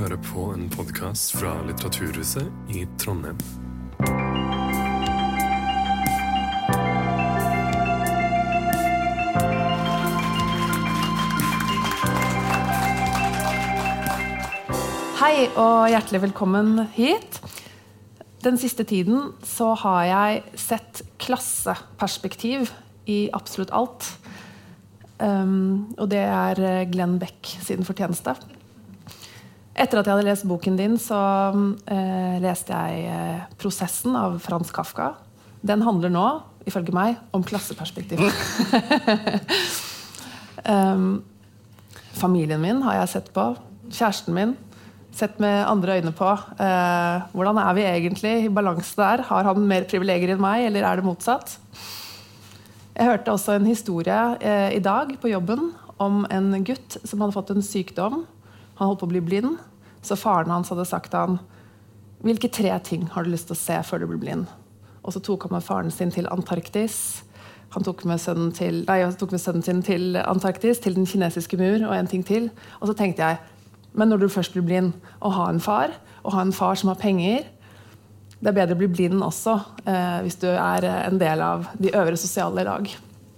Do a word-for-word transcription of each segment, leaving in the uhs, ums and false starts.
hører på en podcast fra Litteraturhuset i Trondheim. Hej og hjertelig velkommen hit. Den siste tiden så har jeg sett klasseperspektiv i absolutt alt. Um, og det er Glenn Beck sin fortjeneste. Etter at jeg hadde lest boken din, så uh, leste jeg uh, Prosessen av Frans Kafka. Den handler nå, ifølge meg, om klasseperspektiv. um, familien min har jeg sett på, kjæresten min, sett med andre øyne på. Uh, hvordan er vi egentlig i balanse der? Har han mer privilegier enn meg, eller er det motsatt? Jeg hørte også en historie uh, i dag på jobben om en gutt som hadde fått en sykdom. Han holdt på å bli blind, så faren hans hadde sagt til han, hvilke tre ting har du lyst til å se før du blir blind? Og så tok han med faren sin til Antarktis. Han tok med sønnen, til, nei, han tok med sønnen sin til Antarktis, til den kinesiske mur, og en ting til. Og så tenkte jeg, men når du først blir blind, å ha en far, og ha en far som har penger, det er bedre å bli blind også, eh, hvis du er en del av de øvre sosiale lag.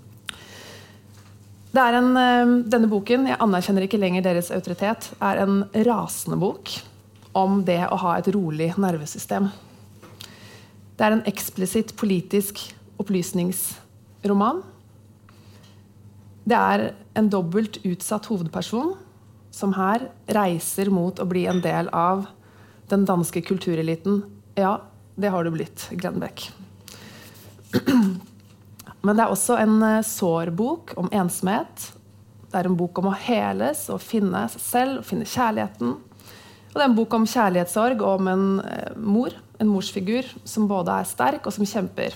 Det er en, denne boken, jeg anerkjenner ikke lenger deres autoritet, er en rasende bok om det å ha et rolig nervesystem. Det er en eksplisitt politisk opplysningsroman. Det er en dobbelt utsatt hovedperson som her reiser mot å bli en del av den danske kultureliten. Ja, det har du blitt, Glenn Beck. Men det er også en sårbok om ensomhet. Det er en bok om å heles og finne seg selv, og finne kjærligheten. Og det er en bok om kjærlighetssorg og om en eh, mor, en morsfigur, som både er sterk og som kjemper.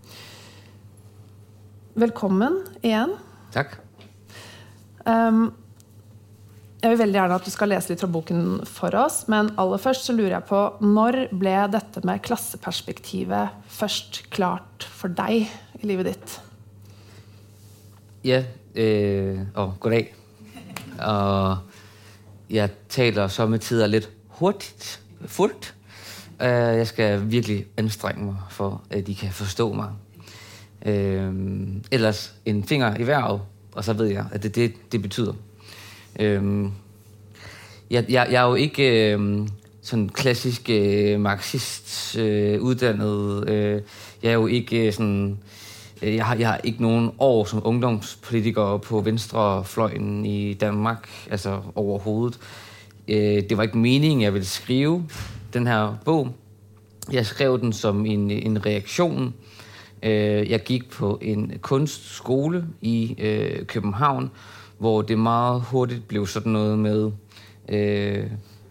Velkommen igjen. Takk. Um, jeg vil veldig gjerne at du skal lese litt fra boken for oss, men aller først så lurer jeg på, når ble dette med klasseperspektivet først klart for deg i livet ditt? Ja, øh, og goddag. Og jeg taler sommetider lidt hurtigt, fuldt. Jeg skal virkelig anstrenge mig for, at de kan forstå mig. Øh, ellers en finger i vejret, og så ved jeg, at det det, det betyder. Øh, jeg, jeg, jeg er jo ikke øh, sådan klassisk øh, marxist øh, uddannet. Øh, jeg er jo ikke sådan... Jeg har, jeg har ikke nogen år som ungdomspolitiker på venstrefløjen i Danmark, altså overhovedet. Det var ikke meningen, jeg ville skrive den her bog. Jeg skrev den som en, en reaktion. Jeg gik på en kunstskole i København, hvor det meget hurtigt blev sådan noget med... Øh,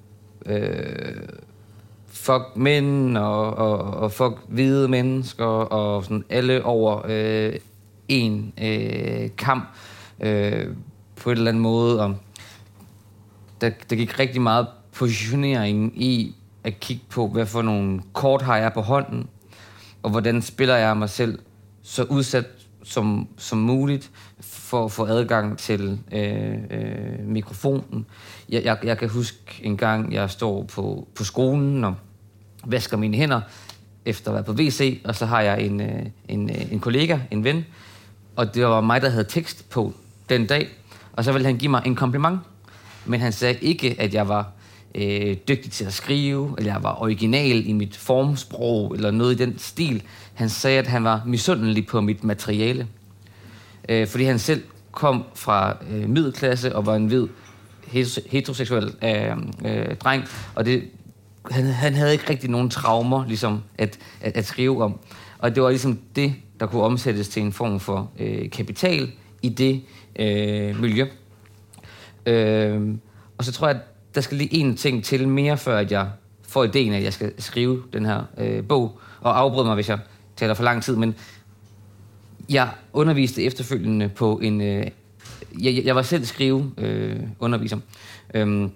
øh, fuck mænd og, og, og fuck hvide mennesker og sådan alle over øh, en øh, kamp øh, på en eller anden måde. Og der, der gik rigtig meget positionering i at kigge på, hvad for nogle kort har jeg på hånden, og hvordan spiller jeg mig selv så udsat som, som muligt for at få adgang til øh, øh, mikrofonen. Jeg, jeg, jeg kan huske en gang, jeg står på, på skolen og vasker mine hænder efter at være på W C, og så har jeg en, en, en kollega, en ven, og det var mig, der havde tekst på den dag, og så ville han give mig en kompliment, men han sagde ikke, at jeg var øh, dygtig til at skrive, eller jeg var original i mit formsprog, eller noget i den stil. Han sagde, at han var misundelig på mit materiale, øh, fordi han selv kom fra øh, middelklasse og var en hvid heteroseksuel øh, øh, dreng, og det Han, han havde ikke rigtig nogen traumer ligesom at, at, at skrive om. Og det var ligesom det, der kunne omsættes til en form for øh, kapital i det øh, miljø. Øh, og så tror jeg, at der skal lige en ting til mere, før at jeg får ideen, at jeg skal skrive den her øh, bog. Og afbryde mig, hvis jeg taler for lang tid. Men jeg underviste efterfølgende på en... Øh, jeg, jeg var selv skrive øh, underviser. Øh,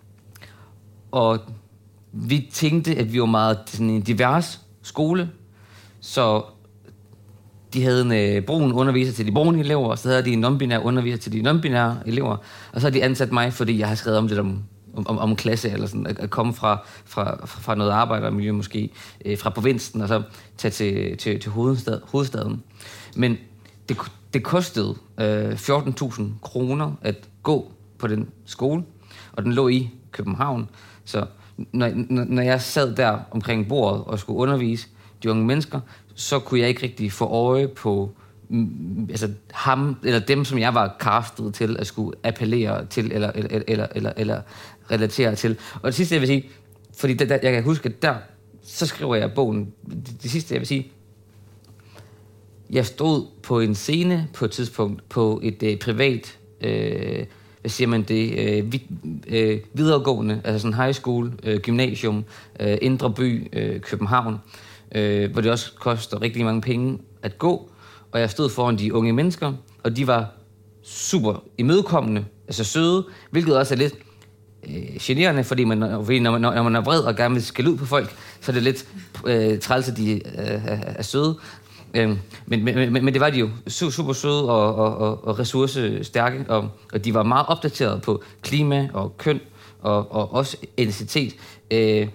og... Vi tænkte, at vi var meget sådan en divers skole, så de havde en uh, brun underviser til de brune elever, og så havde de en non-binær underviser til de non-binære elever, og så har de ansat mig, fordi jeg har skrevet om det om om, om, om klasse, eller sådan, at, at komme fra, fra, fra noget arbejdermiljø måske, øh, fra provinsen, og så tage til, til, til hovedstad, hovedstaden. Men det, det kostede øh, fjorten tusind kroner at gå på den skole, og den lå i København. Så når, når jeg sad der omkring bordet og skulle undervise de unge mennesker, så kunne jeg ikke rigtig få øje på altså ham eller dem, som jeg var castet til at skulle appellere til eller eller eller eller, eller relatere til. Og det sidste jeg vil sige, fordi der, der, jeg kan huske at der så skriver jeg bogen. Det, det sidste jeg vil sige, jeg stod på en scene på et tidspunkt på et øh, privat øh, hvad siger man det øh, vid, øh, videregående, altså sådan high school, øh, gymnasium, øh, Indre By, øh, København, øh, hvor det også koster rigtig mange penge at gå. Og jeg stod foran de unge mennesker, og de var super imødekommende, altså søde, hvilket også er lidt øh, generende, fordi, man, fordi når, man, når man er vred og gerne vil skælde ud på folk, så er det lidt øh, træls, at de øh, er søde. Øh, men, men, men det var de jo super søde og, og, og, og ressourcestærke, og, og de var meget opdateret på klima og køn og, og også etnicitet, øh,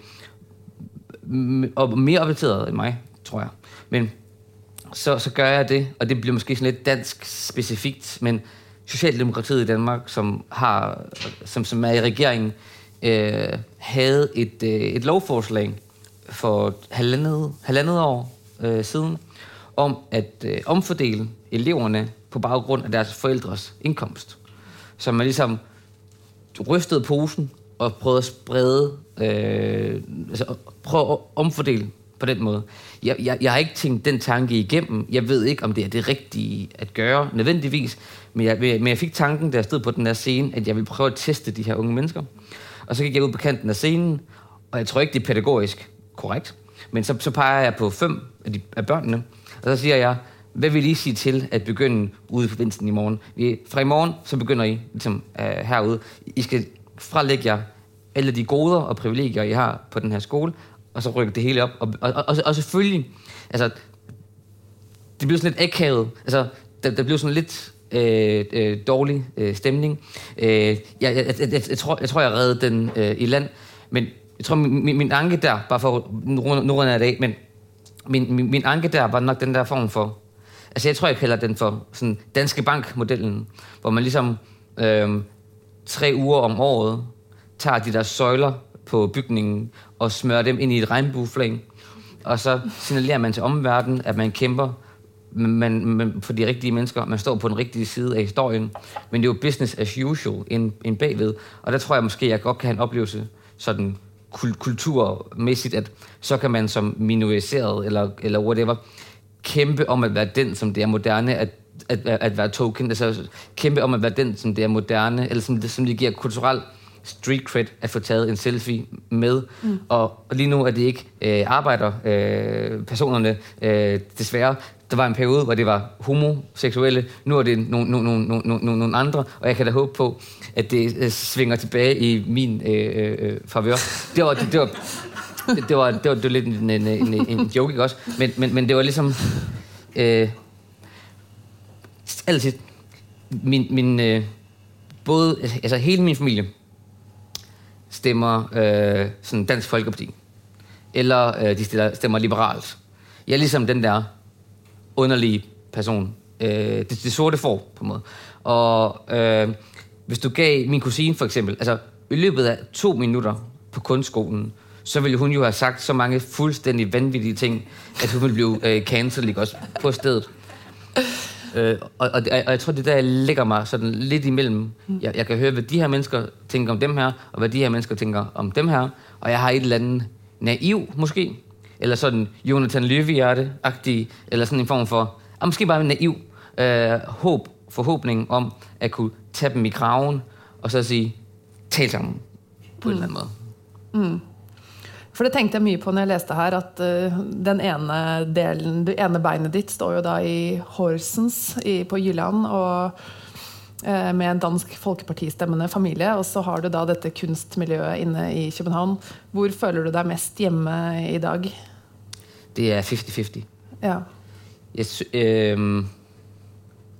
og mere opdateret end mig, tror jeg. Men Så, så gør jeg det, og det bliver måske sådan lidt dansk specifikt, men Socialdemokratiet i Danmark, som, har, som, som er i regeringen, øh, havde et, øh, et lovforslag for halvandet, halvandet år øh, siden, om at øh, omfordele eleverne på baggrund af deres forældres indkomst. Så man ligesom rystede posen og prøvede at sprede, øh, altså prøve at omfordele på den måde. Jeg, jeg, jeg har ikke tænkt den tanke igennem. Jeg ved ikke, om det er det rigtige at gøre, nødvendigvis. Men jeg, men jeg fik tanken, da jeg stod på den der scene, at jeg ville prøve at teste de her unge mennesker. Og så gik jeg ud på kanten af scenen, og jeg tror ikke, det er pædagogisk korrekt. Men så, så peger jeg på fem af, de, af børnene, og så siger jeg, hvad vil I sige til at begynde ude i provinsen i morgen? Vi, fra i morgen, så begynder I ligesom, uh, herude. I skal frelægge jer alle de goder og privilegier, I har på den her skole, og så rykker det hele op. Og, og, og, og selvfølgelig, altså, det blev sådan lidt akavet. Altså, der, der blev sådan lidt øh, øh, dårlig øh, stemning. Øh, jeg, jeg, jeg, jeg, jeg, tror, jeg tror, jeg reddede den øh, i land. Men jeg tror, min, min, min anke der, bare for nu runder jeg det af, men min, min, min anke der var nok den der form for, altså jeg tror, jeg kalder den for sådan Danske Bank-modellen, hvor man ligesom øh, tre uger om året tager de der søjler på bygningen og smører dem ind i et regnbueflag. Og så signalerer man til omverdenen, at man kæmper man, man, for de rigtige mennesker. Man står på den rigtige side af historien. Men det er jo business as usual en, en bagved. Og der tror jeg måske, jeg godt kan have en oplevelse sådan kulturmæssigt, at så kan man som minoriseret eller, eller whatever kæmpe om at være den, som det er moderne at, at, at være token. Altså kæmpe om at være den, som det er moderne, eller som det, som det giver kulturelt street cred at få taget en selfie med. Mm. Og lige nu er det ikke øh, arbejder øh, personerne øh, desværre. Der var en periode, hvor det var homoseksuelle. Nu er det nogle no, no, no, no, no, no andre, og jeg kan da håbe på, at det øh, svinger tilbage i min øh, øh, favør. Det var, det, det var, det, det var, det var, det var lidt en, en, en, en joke, ikke også? Men, men, men det var ligesom øh, altid min, min øh, både, altså hele min familie stemmer øh, sådan Dansk Folkeparti, eller øh, de stemmer, stemmer liberalt. Jeg er ligesom den der underlige person. Øh, det, det sorte får, på en måde. Og øh, hvis du gav min kusine for eksempel, altså i løbet af to minutter på kunstskolen, så ville hun jo have sagt så mange fuldstændig vanvittige ting, at hun ville blive øh, cancelled, ikke også, på stedet. Øh, og, og, og jeg tror, det der ligger mig sådan lidt imellem. Jeg, jeg kan høre, hvad de her mennesker tænker om dem her, og hvad de her mennesker tænker om dem her. Og jeg har et eller andet naiv, måske. Eller sådan Jonathan Løvehjerte-agtig. Eller sådan en form for, og måske bare en naiv øh, håb, forhåbning om at kunne tage dem i kraven, og så sige, tal sammen på mm. en eller anden måde. Mm. For det tenkte jeg mye på når jeg læste her, at uh, den ene delen, det ene beinet ditt står jo da i Horsens i, på Jylland, og uh, med en dansk folkepartistemmende familie, og så har du da dette kunstmiljøet inne i København. Hvor føler du deg mest hjemme i dag? Det er halvtreds halvtreds. Ja. Jeg, øh,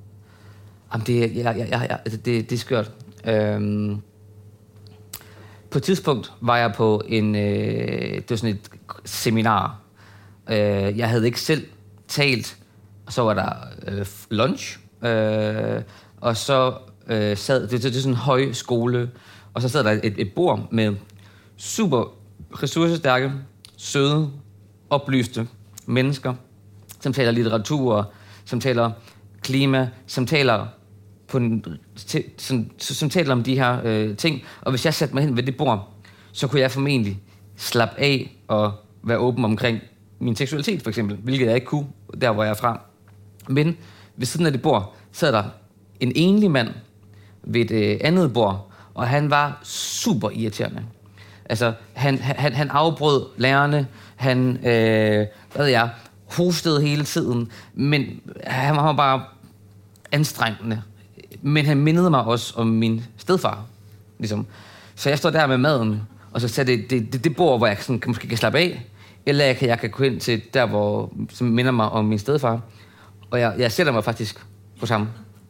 det, ja, ja, ja, det, det er skørt. Øh, på et tidspunkt var jeg på en, øh, det var sådan et seminar. Øh, jeg havde ikke selv talt, og så var der øh, lunch, øh, og så øh, sad, det, det, det er sådan en høj skole, og så sad der et, et bord med super ressourcestærke, søde, oplyste mennesker, som taler litteratur, som taler klima, som taler på en, til, som, som taler om de her øh, ting. Og hvis jeg satte mig hen ved det bord, så kunne jeg formentlig slappe af og være åben omkring min seksualitet, for eksempel, hvilket jeg ikke kunne, der hvor jeg er fra. Men ved siden af det bord sad der en enlig mand ved et øh, andet bord, og han var super irriterende. Altså, han, han, han afbrød lærerne, han, øh, hvad ved jeg, hostede hele tiden, men han var bare anstrengende. Men han mindede mig også om min stedfar, ligesom. Så jeg står der med maden, og så sætter det, det, det, det bord, hvor jeg sådan, måske kan slappe af, eller jeg kan, jeg kan gå ind til der, hvor, som minder mig om min stedfar, og jeg, jeg sætter mig faktisk på samme.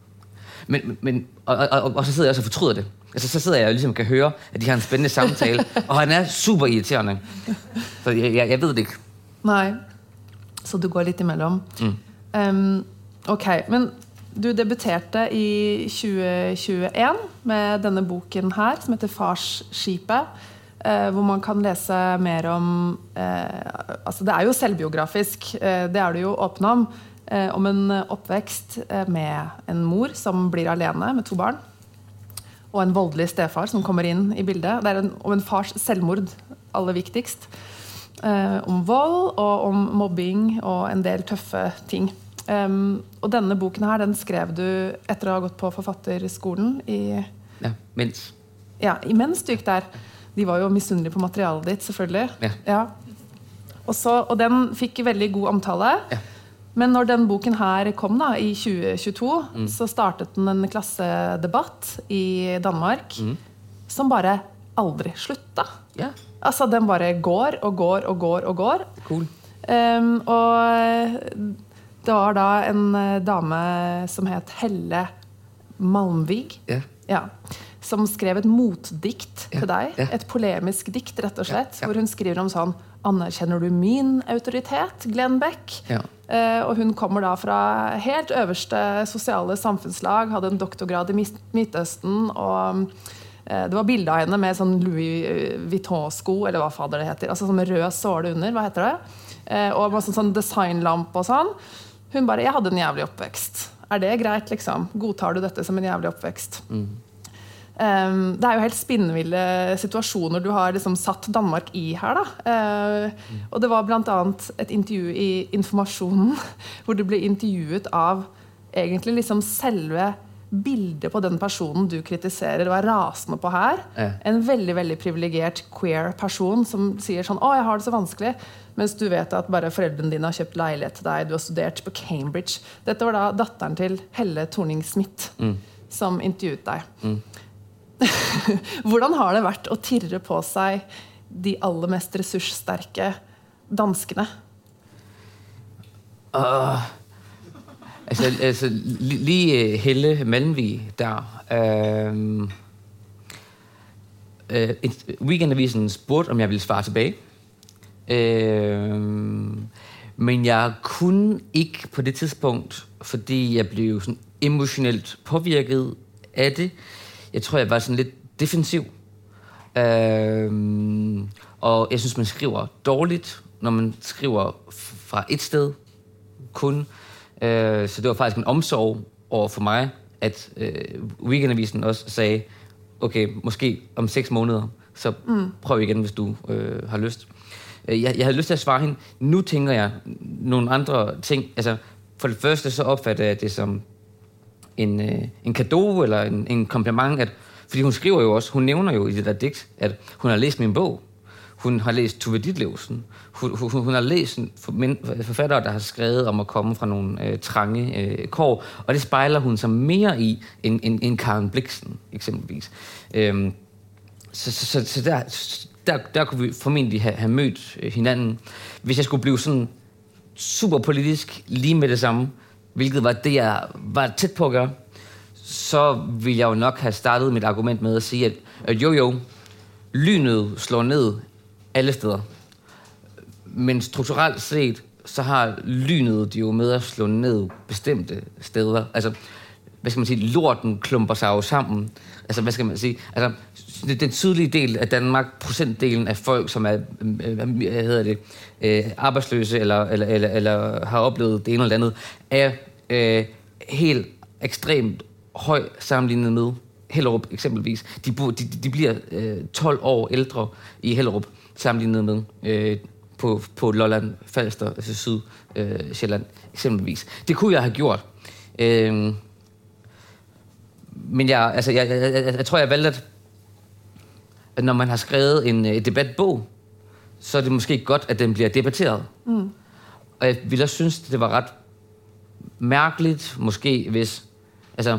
Men, men, og, og, og, og så sidder jeg også og fortryder det. Altså, så sidder jeg og ligesom kan høre, at de har en spændende samtale, og han er super irriterende. Så jeg, jeg, jeg ved det ikke. Nej, så du går lidt imellem. Mm. Um, ok, men du debuterte i tjue tjueen med denne boken her, som heter Farsskipet, uh, hvor man kan læse mer om, uh, altså det er jo selvbiografisk, uh, det er det jo åpne om, uh, om en oppvækst uh, med en mor som blir alene med to barn, og en voldelig stefar som kommer inn i bildet. Det er en, om en fars selvmord, aller viktigst. Uh, om vold og om mobbing og en del tøffe ting. Um, og denne boken her, den skrev du etter å ha gått på forfatterskolen i... Ja, mens. Ja, imens du gikk der. De var jo misunnelige på materialet ditt, selvfølgelig. Ja. Ja. Og, så, og den fikk veldig god omtale. Ja. Men når den boken her kom da, i tjue tjueto, mm. så startet den en klassedebatt i Danmark, mm. som bare aldri slutta. Ja. Altså, den bare går og går og går og går. Cool. Um, og det var da en dame som het Helle Malmvig, ja. Ja, som skrev et motdikt ja. til deg. Ja. Et polemisk dikt, rett og slett, ja. Ja. hvor hun skriver om sånn: anerkjenner du min autoritet, Glenn Beck? Ja. Uh, og hun kommer da fra helt øverste sosiale samfunnslag, hadde en doktorgrad i Midtøsten, og uh, det var bilder av henne med sånn Louis Vuitton-sko, eller hva fader det heter, altså sånn med rød såle under, hva heter det? Uh, og masse sånn designlamp og sånn. Hun bare, jeg hadde en jævlig oppvekst. Er det greit, liksom? Godtar du dette som en jævlig oppvekst? Mm. Um, det er jo helt spinnville situasjoner du har liksom satt Danmark i her da. Uh, mm. Og det var blant annet et intervju i Informasjonen hvor du ble intervjuet av egentlig liksom selve bildet på den personen du kritiserer og er rasende på her. Ja. En veldig, veldig privilegert queer person som sier sånn, å, jeg har det så vanskelig, mens du vet at bare foreldrene dine har kjøpt leilighet til deg, du har studert på Cambridge. Dette var da datteren til Helle Thorning-Smith mm. som intervjuet deg. Mm. Hvordan har det vært å tirre på seg de aller mest ressurssterke danskene? Uh, altså, altså lige Helle Malmvig der. Uh, uh, Weekendavisen spurgte, om jeg ville svare tilbage. Uh, men jeg kunne ikke på det tidspunkt, fordi jeg blev sådan emotionelt påvirket af det. Jeg tror, jeg var sådan lidt defensiv. Øhm, og jeg synes, man skriver dårligt, når man skriver fra et sted kun. Øh, så det var faktisk en omsorg over for mig, at øh, Weekendavisen også sagde, okay, måske om seks måneder, så mm. prøv igen, hvis du øh, har lyst. Jeg, jeg havde lyst til at svare hende. Nu tænker jeg nogle andre ting. Altså, for det første så opfatter jeg det som en, øh, en cadeau eller en, en kompliment, at, fordi hun skriver jo også, hun nævner jo i det der digt, at hun har læst min bog, hun har læst Tove Ditlevsen, hun, hun, hun har læst forfattere, der har skrevet om at komme fra nogle øh, trange øh, kår, og det spejler hun sig mere i end, end, end Karen Blixen eksempelvis. Øhm, så så, så, så der, der, der kunne vi formentlig have, have mødt hinanden. Hvis jeg skulle blive sådan super politisk lige med det samme, hvilket var det, jeg var tæt på at gøre, så ville jeg jo nok have startet mit argument med at sige, at, at jo jo, lynet slår ned alle steder. Men strukturelt set, så har lynet jo med at slå ned bestemte steder. Altså, hvad skal man sige, lorten klumper sig jo sammen. Altså, hvad skal man sige? Altså, den sydlige del af Danmark, procentdelen af folk, som er, hvad hedder det, øh, arbejdsløse eller, eller, eller, eller har oplevet det ene eller andet, er øh, helt ekstremt høj sammenlignet med Hellerup eksempelvis. De, de, de bliver øh, tolv år ældre i Hellerup sammenlignet med øh, på, på Lolland, Falster, altså Syd, øh, Sjælland eksempelvis. Det kunne jeg have gjort. Øh, men jeg, altså, jeg, jeg, jeg, jeg tror, jeg valgte, at, at når man har skrevet en et debatbog, så er det måske godt, at den bliver debatteret. Mm. Og jeg ville også synes, det var ret mærkeligt, måske, hvis... Altså,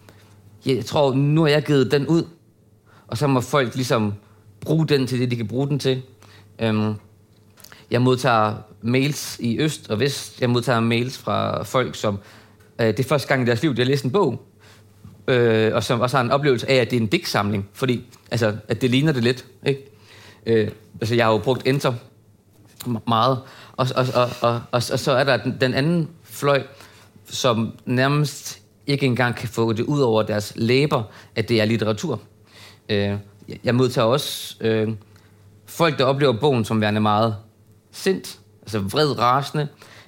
jeg tror, nu har jeg givet den ud, og så må folk ligesom bruge den til det, de kan bruge den til. Øhm, jeg modtager mails i øst og vest. Jeg modtager mails fra folk, som øh, det er første gang i deres liv, de har læst en bog, øh, og som også har en oplevelse af, at det er en digtsamling, fordi altså, at det ligner det lidt. Ikke? Øh, altså, jeg har jo brugt enter meget, og, og, og, og, og, og så er der den, den anden fløj, som nærmest ikke engang kan få det ud over deres læber, at det er litteratur. Øh, jeg modtager også øh, folk, der oplever bogen som værende meget sindt, altså vred, rasende.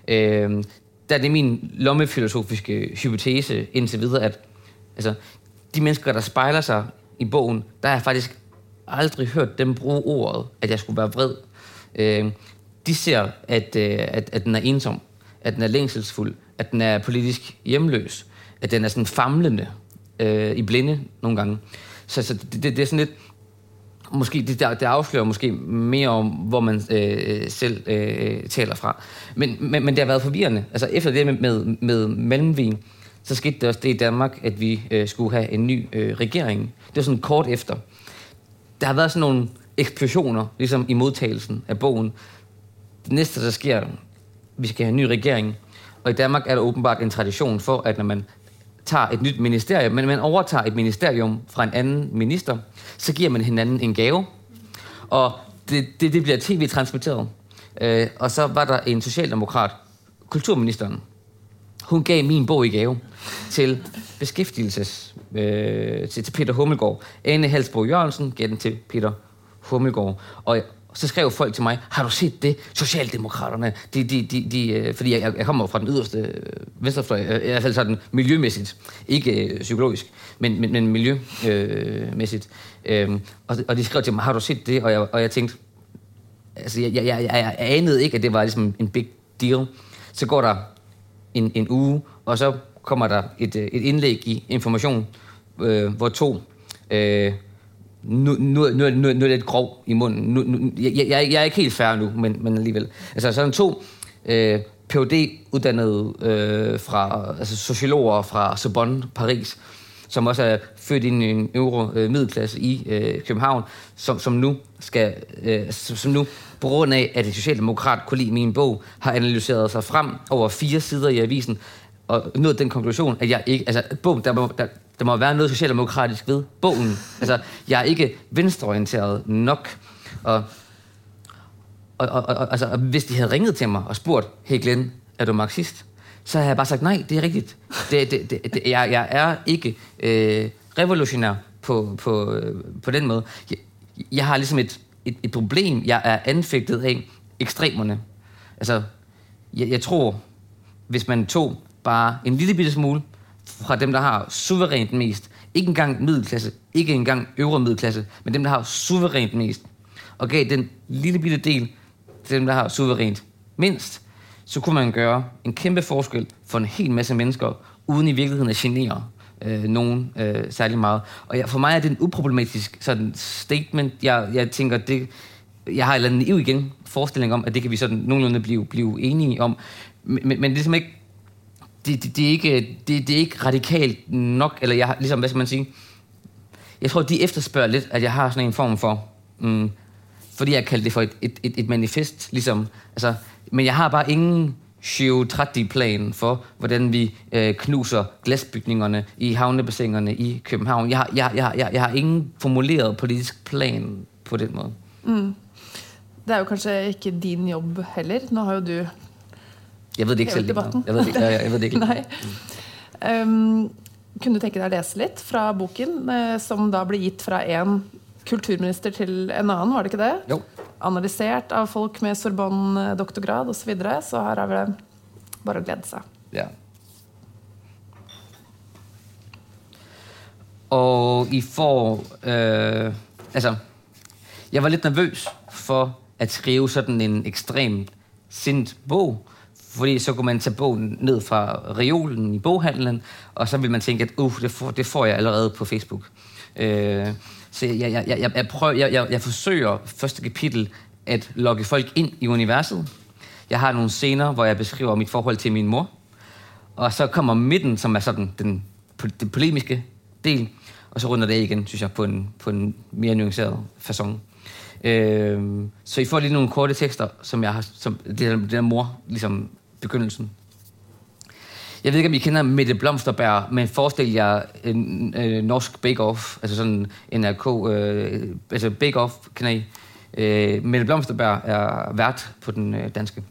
Øh, der er det min lommefilosofiske hypotese indtil videre, at altså, de mennesker, der spejler sig i bogen, der har jeg faktisk aldrig hørt dem bruge ordet, at jeg skulle være vred. Øh, de ser, at, øh, at, at den er ensom, at den er længselsfuld, at den er politisk hjemløs, at den er sådan famlende øh, i blinde nogle gange. Så, så det, det er sådan lidt... Måske, det, det afslører måske mere om, hvor man øh, selv øh, taler fra. Men, men, men det har været forvirrende. Altså efter det med, med, med mellemvin, så skete det også det i Danmark, at vi øh, skulle have en ny øh, regering. Det var sådan kort efter. Der har været sådan nogle eksplosioner, ligesom i modtagelsen af bogen. Det næste, der sker, vi skal have en ny regering. Og i Danmark er der åbenbart en tradition for, at når man tager et nyt ministerium, men man overtager et ministerium fra en anden minister, så giver man hinanden en gave. Og det, det, det bliver tv-transmitteret. Øh, og så var der en socialdemokrat, kulturministeren. Hun gav min bog i gave til beskæftigelses... Øh, til, til Peter Hummelgaard. Ane Halsbro Jørgensen gav den til Peter Hummelgaard. Og så skrev folk til mig, har du set det? Socialdemokraterne, de, de, de, de, fordi jeg, jeg kommer fra den yderste venstrefløj, i hvert fald sådan miljømæssigt, ikke øh, psykologisk, men, men, men miljømæssigt. Øh, og, og de skrev til mig, har du set det? Og jeg, og jeg tænkte, altså jeg, jeg, jeg, jeg anede ikke, at det var ligesom en big deal. Så går der en, en uge, og så kommer der et, et indlæg i Information, øh, hvor to... Øh, Nu, nu, nu, nu, nu er det lidt grov i munden. Nu, nu, jeg, jeg, jeg er ikke helt færdig nu, men, men alligevel. Altså sådan to øh, P H D-uddannede øh, fra, altså sociologer fra Sorbonne, Paris, som også er født i en øvre øh, middelklasse i øh, København, som, som nu skal, øh, som, som nu på grund af, at en socialdemokrat kunne lide min bog, har analyseret sig frem over fire sider i avisen, og nået den konklusion, at jeg ikke, altså bogen, der, der, der må være noget socialdemokratisk ved bogen. Altså, jeg er ikke venstreorienteret nok. Og, og, og, og altså, hvis de havde ringet til mig og spurgt, hey Glenn, er du marxist? Så havde jeg bare sagt, nej, det er rigtigt. Det, det, det, det, jeg, jeg er ikke øh, revolutionær på, på, øh, på den måde. Jeg, jeg har ligesom et, et, et problem, jeg er anfægtet af ekstremerne. Altså, jeg, jeg tror, hvis man tog bare en lille bitte smule fra dem, der har suverænt mest, ikke engang middelklasse, ikke engang øvre middelklasse, men dem, der har suverænt mest, og gav den lille bitte del til dem, der har suverænt mindst, så kunne man gøre en kæmpe forskel for en hel masse mennesker, uden i virkeligheden at genere øh, nogen øh, særlig meget. Og jeg, for mig er det en uproblematisk sådan statement. Jeg, jeg tænker, det, jeg har en eller anden naiv igen forestilling om, at det kan vi sådan nogenlunde blive, blive enige om. Men, men, men det er simpelthen ikke Det, det, det, er ikke, det, det er ikke radikalt nok, eller jeg har, ligesom, hvad skal man sige, jeg tror, de efterspørger lidt, at jeg har sådan en form for, mm, fordi jeg kalder det for et, et, et, et manifest, ligesom, altså, men jeg har bare ingen plan for, hvordan vi øh, knuser glasbygningerne i havnebassinerne i København. Jeg har, jeg, jeg, jeg, jeg har ingen formuleret politisk plan på den måde. Mm. Det er jo kanskje ikke din jobb heller. Nå har jo du... Jeg ved det ikke selv. Jeg ved det ikke. Jeg, jeg ved det ikke. Nej. Um, kunne du tenke deg å lese litt fra boken, eh, som da ble gitt fra en kulturminister til en annen, var det ikke det? Jo. Analysert av folk med Sorbonne-doktorgrad og så videre, så her er det bare å glede seg. Ja. Og I får... Øh, altså, jeg var lidt nervøs for at skrive sådan en ekstremt sindt bog, fordi så kunne man tage bogen ned fra reolen i boghandlen, og så vil man tænke, at uh, det, får, det får jeg allerede på Facebook. Øh, så jeg, jeg, jeg, jeg, prøver, jeg, jeg, jeg forsøger første kapitel at lokke folk ind i universet. Jeg har nogle scener, hvor jeg beskriver mit forhold til min mor, og så kommer midten, som er sådan den, den polemiske del, og så runder det igen, synes jeg, på en, på en mere nuanceret facon. Øh, så I får lige nogle korte tekster, som jeg har, som det der, det der mor, ligesom begyndelsen. Jeg ved ikke, om I kender Mette Blomsterberg, men forestil jer en øh, norsk bake-off, altså sådan en N R K, øh, altså bake-off, kender I? Øh, Mette Blomsterberg er vært på den øh, danske.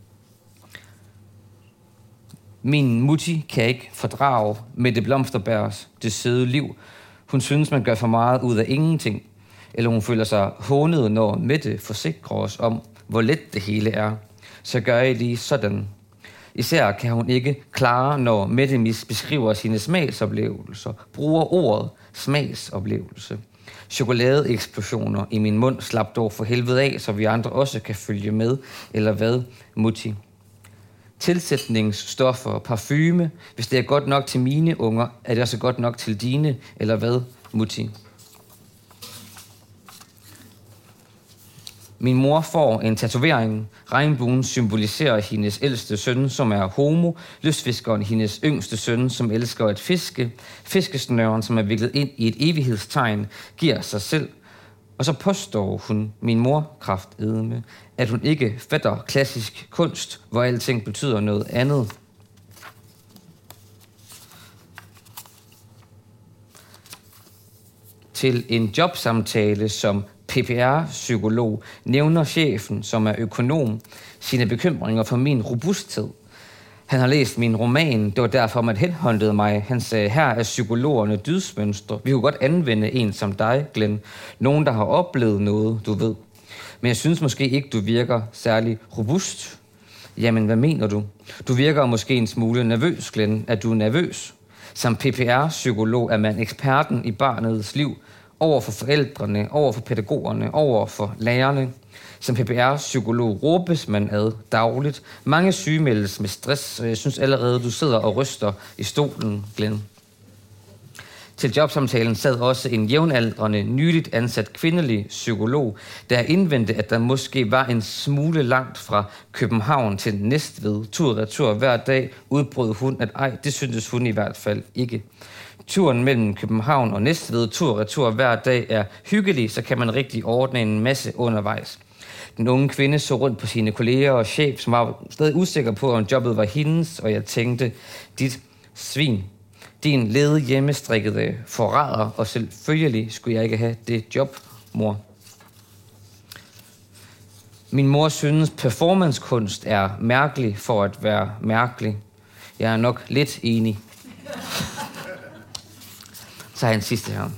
Min mutti kan ikke fordrage Mette Blomsterbergs det søde liv. Hun synes, man gør for meget ud af ingenting. Eller hun føler sig hånet, når Mette forsikrer os om, hvor let det hele er. Så gør jeg lige sådan. Især kan hun ikke klare, når Mette Mis beskriver sine smagsoplevelser, bruger ordet smagsoplevelse. Chokoladeeksplosioner i min mund, slap dog for helvede af, så vi andre også kan følge med, eller hvad, mutti. Tilsætningsstoffer, parfume, hvis det er godt nok til mine unger, er det også godt nok til dine, eller hvad, mutti. Min mor får en tatovering. Regnbuen symboliserer hendes ældste søn, som er homo. Lystfiskeren hendes yngste søn, som elsker at fiske. Fiskesnøren, som er viklet ind i et evighedstegn, giver sig selv. Og så påstår hun, min mor kraftedme, at hun ikke fatter klassisk kunst, hvor alting betyder noget andet. Til en jobsamtale som P P R-psykolog nævner chefen, som er økonom, sine bekymringer for min robusthed. Han har læst min roman, det var derfor, man henhåndede mig. Han sagde, her er psykologerne dydsmønstre. Vi kunne godt anvende en som dig, Glenn. Nogen, der har oplevet noget, du ved. Men jeg synes måske ikke, du virker særlig robust. Jamen, hvad mener du? Du virker måske en smule nervøs, Glenn. Er du nervøs? Som P P R-psykolog er man eksperten i barnets liv, over for forældrene, over for pædagogerne, over for lærerne. Som P P R-psykolog råbes man ad dagligt. Mange sygemeldes med stress, og jeg synes allerede, du sidder og ryster i stolen, Glenn. Til jobsamtalen sad også en jævnaldrende, nyligt ansat kvindelig psykolog, der indvendte, at der måske var en smule langt fra København til Næstved. Tur-retur hver dag udbrød hun, at ej, det syntes hun i hvert fald ikke. Turen mellem København og Næstved, tur-retur hver dag, er hyggelig, så kan man rigtig ordne en masse undervejs. Den unge kvinde så rundt på sine kolleger og chef, som var stadig usikker på, om jobbet var hendes, og jeg tænkte, dit svin, din lede hjemmestrikkede forræder, og selvfølgelig skulle jeg ikke have det job, mor. Min mor synes, performancekunst er mærkelig for at være mærkelig. Jeg er nok lidt enig. Så har jeg en sidste her.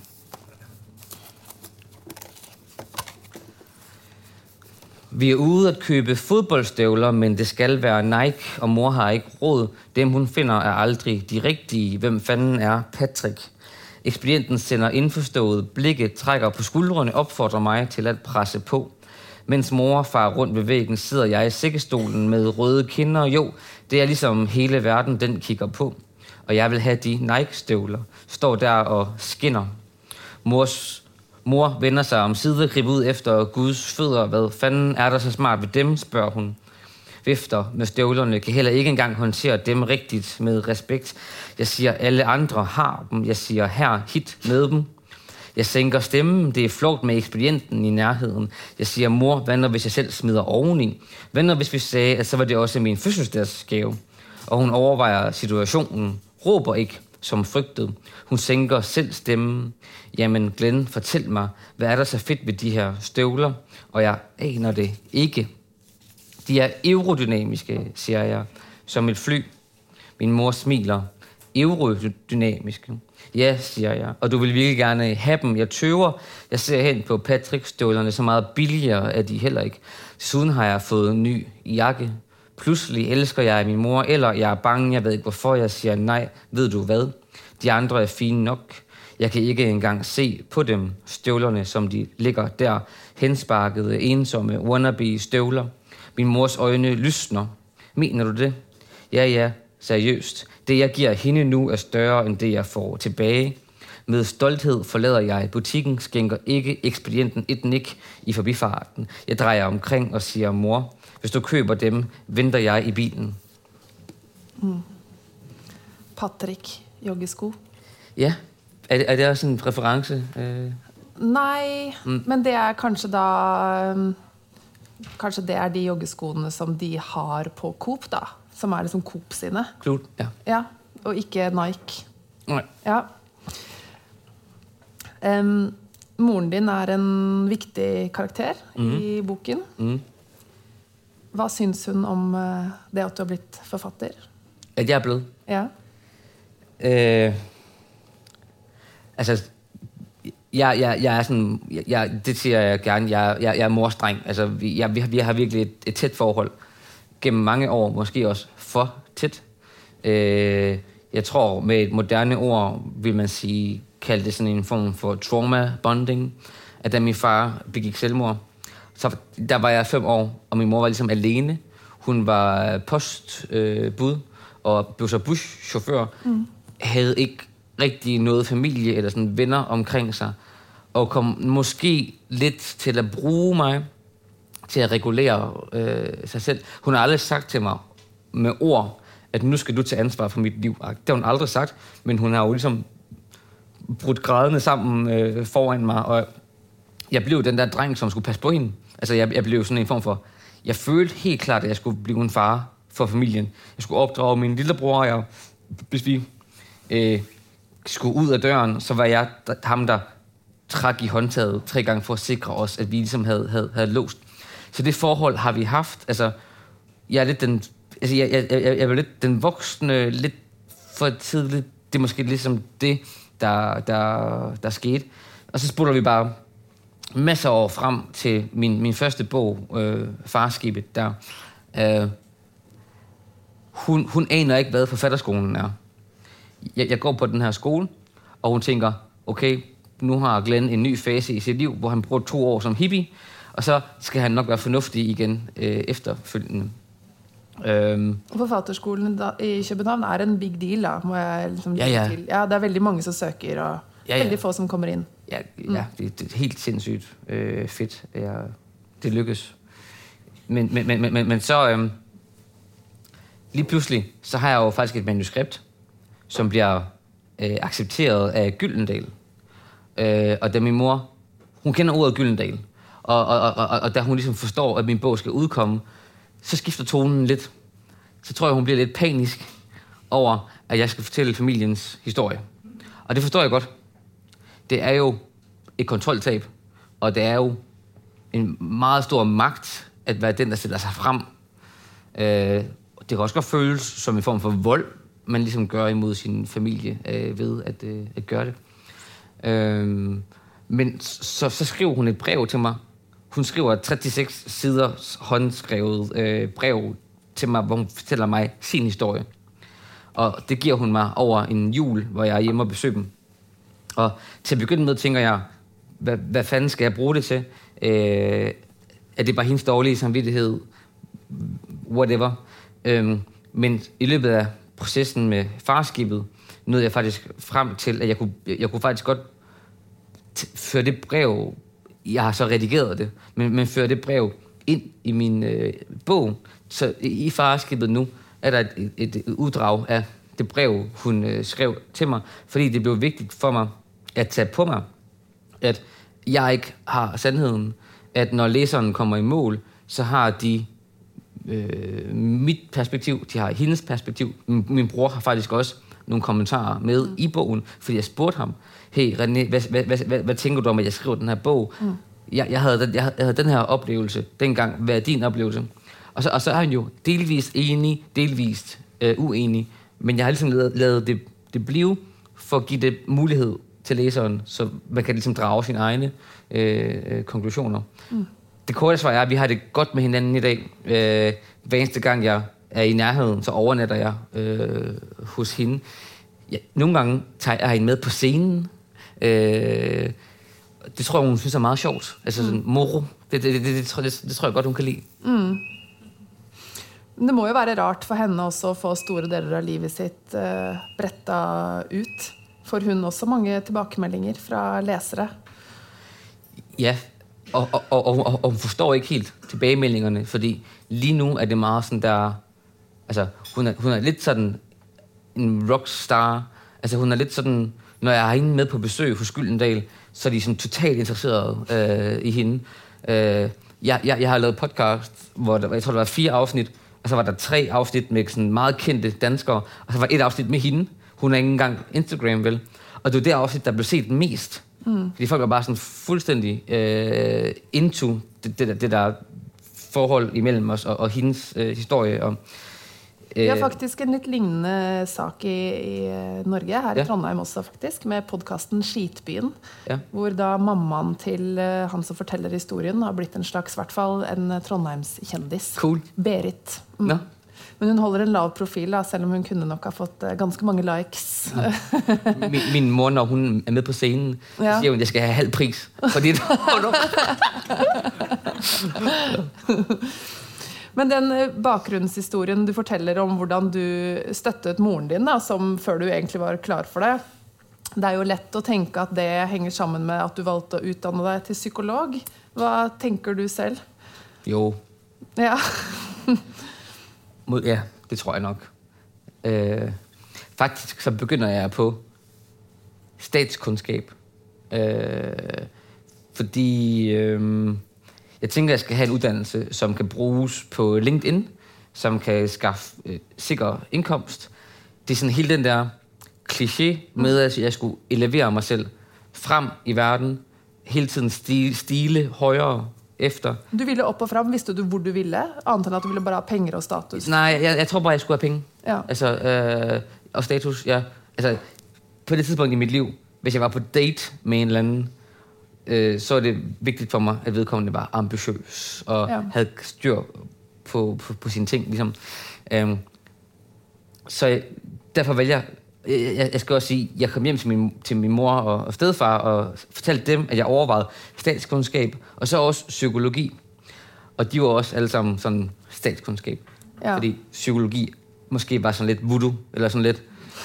Vi er ude at købe fodboldstøvler, men det skal være Nike, og mor har ikke råd. Dem hun finder er aldrig de rigtige. Hvem fanden er Patrick? Ekspedienten sender indforstået blikket, trækker på skuldrene, opfordrer mig til at presse på. Mens mor farer rundt ved væggen, sidder jeg i sækkestolen med røde kinder. Jo, det er ligesom hele verden, den kigger på. Og jeg vil have de Nike-støvler. Står der og skinner. Mors Mor vender sig om side og griber ud efter Guds fødder. Hvad fanden er der så smart ved dem, spørger hun. Vifter med støvlerne, kan heller ikke engang håndtere dem rigtigt med respekt. Jeg siger, alle andre har dem. Jeg siger, her, hit med dem. Jeg sænker stemmen. Det er flot med ekspedienten i nærheden. Jeg siger, mor, hvad når hvis jeg selv smider oveni? Hvad når hvis vi sagde, at så var det også min fødselsdagsgave? Og hun overvejer situationen. Råber ikke. som frygtet. Hun sænker selv stemmen. Jamen, Glenn, fortæl mig, hvad er der så fedt ved de her støvler? Og jeg aner det ikke. De er aerodynamiske, siger jeg, som et fly. Min mor smiler. Aerodynamiske. Ja, siger jeg. Og du vil virkelig gerne have dem. Jeg tøver. Jeg ser hen på Patrick-støvlerne. Så meget billigere er de heller ikke. Desuden har jeg fået en ny jakke. Pludselig elsker jeg min mor, eller jeg er bange. Jeg ved ikke, hvorfor jeg siger nej. Ved du hvad? De andre er fine nok. Jeg kan ikke engang se på dem, støvlerne, som de ligger der. Hensparkede, ensomme, wannabe støvler. Min mors øjne lysner. Mener du det? Ja, ja, seriøst. Det, jeg giver hende nu, er større end det, jeg får tilbage. Med stolthed forlader jeg butikken, skænker ikke ekspedienten et nik i forbifarten. Jeg drejer omkring og siger, mor, hvis du køber dem, venter jeg i bilen. Mm. Patrick, joggesko. Ja, er det, er det også en reference? Øh... Nej, mm. men det er kanskje da... Um, kanskje det er de joggeskoene som de har på Coop, da. Som er liksom Coop sine. Klart, ja. Ja, og ikke Nike. Nej. Ja. Um, moren din er en viktig karakter mm. i boken. Mm. Hvad synes hun om uh, det, at du har blitt forfatter? At jeg er blevet? Ja. Øh, altså, jeg, jeg, jeg er sådan, jeg, det siger jeg gerne, jeg, jeg, jeg er morsdreng. Altså, vi, jeg, vi, har, vi har virkelig et, et tæt forhold gennem mange år, måske også for tæt. Øh, jeg tror, med et moderne ord, vil man sige, kalde det sådan en form for trauma bonding, at da min far begik selvmord, så der var jeg fem år, og min mor var ligesom alene. Hun var postbud, øh, og blev så buschauffør, mm. havde ikke rigtig noget familie eller sådan venner omkring sig, og kom måske lidt til at bruge mig til at regulere øh, sig selv. Hun har aldrig sagt til mig med ord, at nu skal du tage ansvar for mit liv. Det har hun aldrig sagt, men hun har jo ligesom brudt grædende sammen øh, foran mig, og jeg blev den der dreng, som skulle passe på hende. Altså, jeg, jeg blev sådan en form for... Jeg følte helt klart, at jeg skulle blive en far for familien. Jeg skulle opdrage min lillebror, og jeg, hvis vi øh, skulle ud af døren, så var jeg der, ham, der trak i håndtaget tre gange for at sikre os, at vi ligesom havde, havde, havde låst. Så det forhold har vi haft. Altså, jeg er lidt den... Altså, jeg, jeg, jeg, jeg var lidt den voksne, lidt for tidligt. Det er måske ligesom det, der, der, der skete. Og så spoler vi bare masser af år frem til min, min første bog, øh, Farskibet, der. Øh, hun, hun aner ikke, hvad forfatterskolen er. Jeg, jeg går på den her skole, og hun tænker, okay, nu har Glenn en ny fase i sit liv, hvor han bruger to år som hippie, og så skal han nok være fornuftig igen øh, efterfølgende. Um, Forfatterskolen da, i København er en big deal, da, må jeg liksom ja, ja. til. Ja, det er veldig mange som søker, og ja, ja. veldig få som kommer ind. Ja, ja det, det er helt sindssygt øh, fedt. Ja, det lykkes. Men, men, men, men, men så øh, lige pludselig, så har jeg jo faktisk et manuskript, som bliver øh, accepteret af Gyldendal. Øh, og da min mor, hun kender ordet Gyldendal, og, og, og, og, og da hun ligesom forstår, at min bog skal udkomme, så skifter tonen lidt. Så tror jeg, hun bliver lidt panisk over, at jeg skal fortælle familiens historie. Og det forstår jeg godt. Det er jo et kontroltab, og det er jo en meget stor magt, at være den, der sætter sig frem. Øh, det kan også godt føles som en form for vold, man ligesom gør imod sin familie øh, ved at, øh, at gøre det. Øh, men så, så skriver hun et brev til mig. Hun skriver treogtres sider håndskrevet øh, brev til mig, hvor hun fortæller mig sin historie. Og det giver hun mig over en jul, hvor jeg er hjemme og besøger dem. Og til at begynde med tænker jeg, hvad, hvad fanden skal jeg bruge det til? Øh, er det bare hendes dårlige samvittighed? Whatever. Øh, men i løbet af processen med Farskibet, nåede jeg faktisk frem til, at jeg kunne, jeg kunne faktisk godt t- føre det brev, jeg har så redigeret det, men, men føre det brev ind i min øh, bog. Så i, i Farskibet nu er der et, et, et uddrag af det brev, hun øh, skrev til mig, fordi det blev vigtigt for mig at tage på mig, at jeg ikke har sandheden, at når læseren kommer i mål, så har de øh, mit perspektiv, de har hendes perspektiv. Min, min bror har faktisk også nogle kommentarer med mm. i bogen, fordi jeg spurgte ham, hey René, hvad, hvad, hvad, hvad, hvad tænker du om, at jeg skriver den her bog? Mm. Jeg, jeg, havde, jeg, jeg havde den her oplevelse dengang. Hvad er din oplevelse? Og så, og så er han jo delvist enig, delvist øh, uenig, men jeg har ligesom lavet, lavet det, det blive for at give det mulighed til læseren, så man kan ligesom drage sine egne øh, øh, konklusioner. Mm. Det korte svar er, at vi har det godt med hinanden i dag. Øh, hver eneste gang, jeg er i nærheden, så overnatter jeg øh, hos hende. Ja, nogle gange tager jeg hende med på scenen. Øh, det tror jeg, hun synes er meget sjovt. Altså sådan moro. Det, det, det, det, det, tror, det, det tror jeg godt, hun kan lide. Mm. Det må jo være rart for henne også at få store deler av livet sitt uh, brettet ut. Får hun også mange tilbakemeldinger fra læsere? Ja, og, og, og, og, og hun forstår ikke helt tilbagemeldingerne, fordi lige nu er det meget sådan der... Altså, hun er, hun er lidt sådan en rockstar. Altså, hun er lidt sådan... Når jeg har hende med på besøg hos Gyldendal, så er de sådan totalt interesserede øh, i hende. Øh, jeg, jeg, jeg har lavet podcast, hvor der, jeg tror, der var fire afsnit, og så var der tre afsnit med sådan meget kendte danskere, og så var et afsnit med hende. Hun er ikke engang Instagram, vel? Og det var det afsnit, der blev set mest. Mm. Fordi folk var bare sådan fuldstændig øh, into det, det, der, det der forhold imellem os og, og hendes øh, historie. Og, Vi har faktisk en lidt lignende sak i, i Norge, her ja. I Trondheim også faktisk, med podcasten Skitbyen, ja. Hvor da mammaen til han som forteller historien har blitt en slags, hvert fall en Trondheims kjendis. Cool. Berit. Mm. Ja. Men hun holder en lav profil, da, selv om hun kunne nok ha fått ganske mange likes. Ja. Min, min mor, når hun er med på scenen, ja. Siger hun, at jeg skal have halv pris. Fordi Men den bakgrunnshistorien du fortæller om, hvordan du støttede moren din, da, som før du egentlig var klar for det, det er jo let at tænke, at det hænger sammen med, at du valgte at uddanne dig til psykolog. Hvad tænker du selv? Jo. Ja. Ja, det tror jeg nok. Øh, faktisk så begynder jeg på statskundskab. Øh, fordi øh, jeg tænker, jeg skal have en uddannelse, som kan bruges på LinkedIn, som kan skaffe øh, sikker indkomst. Det er sådan hele den der kliché med, at jeg skulle elevere mig selv frem i verden, hele tiden stile, stile højere efter. Du ville op og frem, vidste du hvor du ville? Andet end at du ville bare have penge og status? Nej, jeg, jeg tror bare, jeg skulle have penge. Ja. Altså, øh, og status, ja. Altså, på det tidspunkt i mit liv, hvis jeg var på date med en eller anden, øh, så er det vigtigt for mig, at vedkommende var ambitiøs og ja. Havde styr på, på, på sine ting, ligesom. Øh, så jeg, derfor vælger jeg, jeg, jeg skal også sige, jeg kom hjem til min, til min mor og, og stedfar og fortalte dem, at jeg overvejede statskundskab og så også psykologi. Og de var også alle sammen sådan statskundskab. Ja. Fordi psykologi måske var sådan lidt voodoo, eller sådan lidt...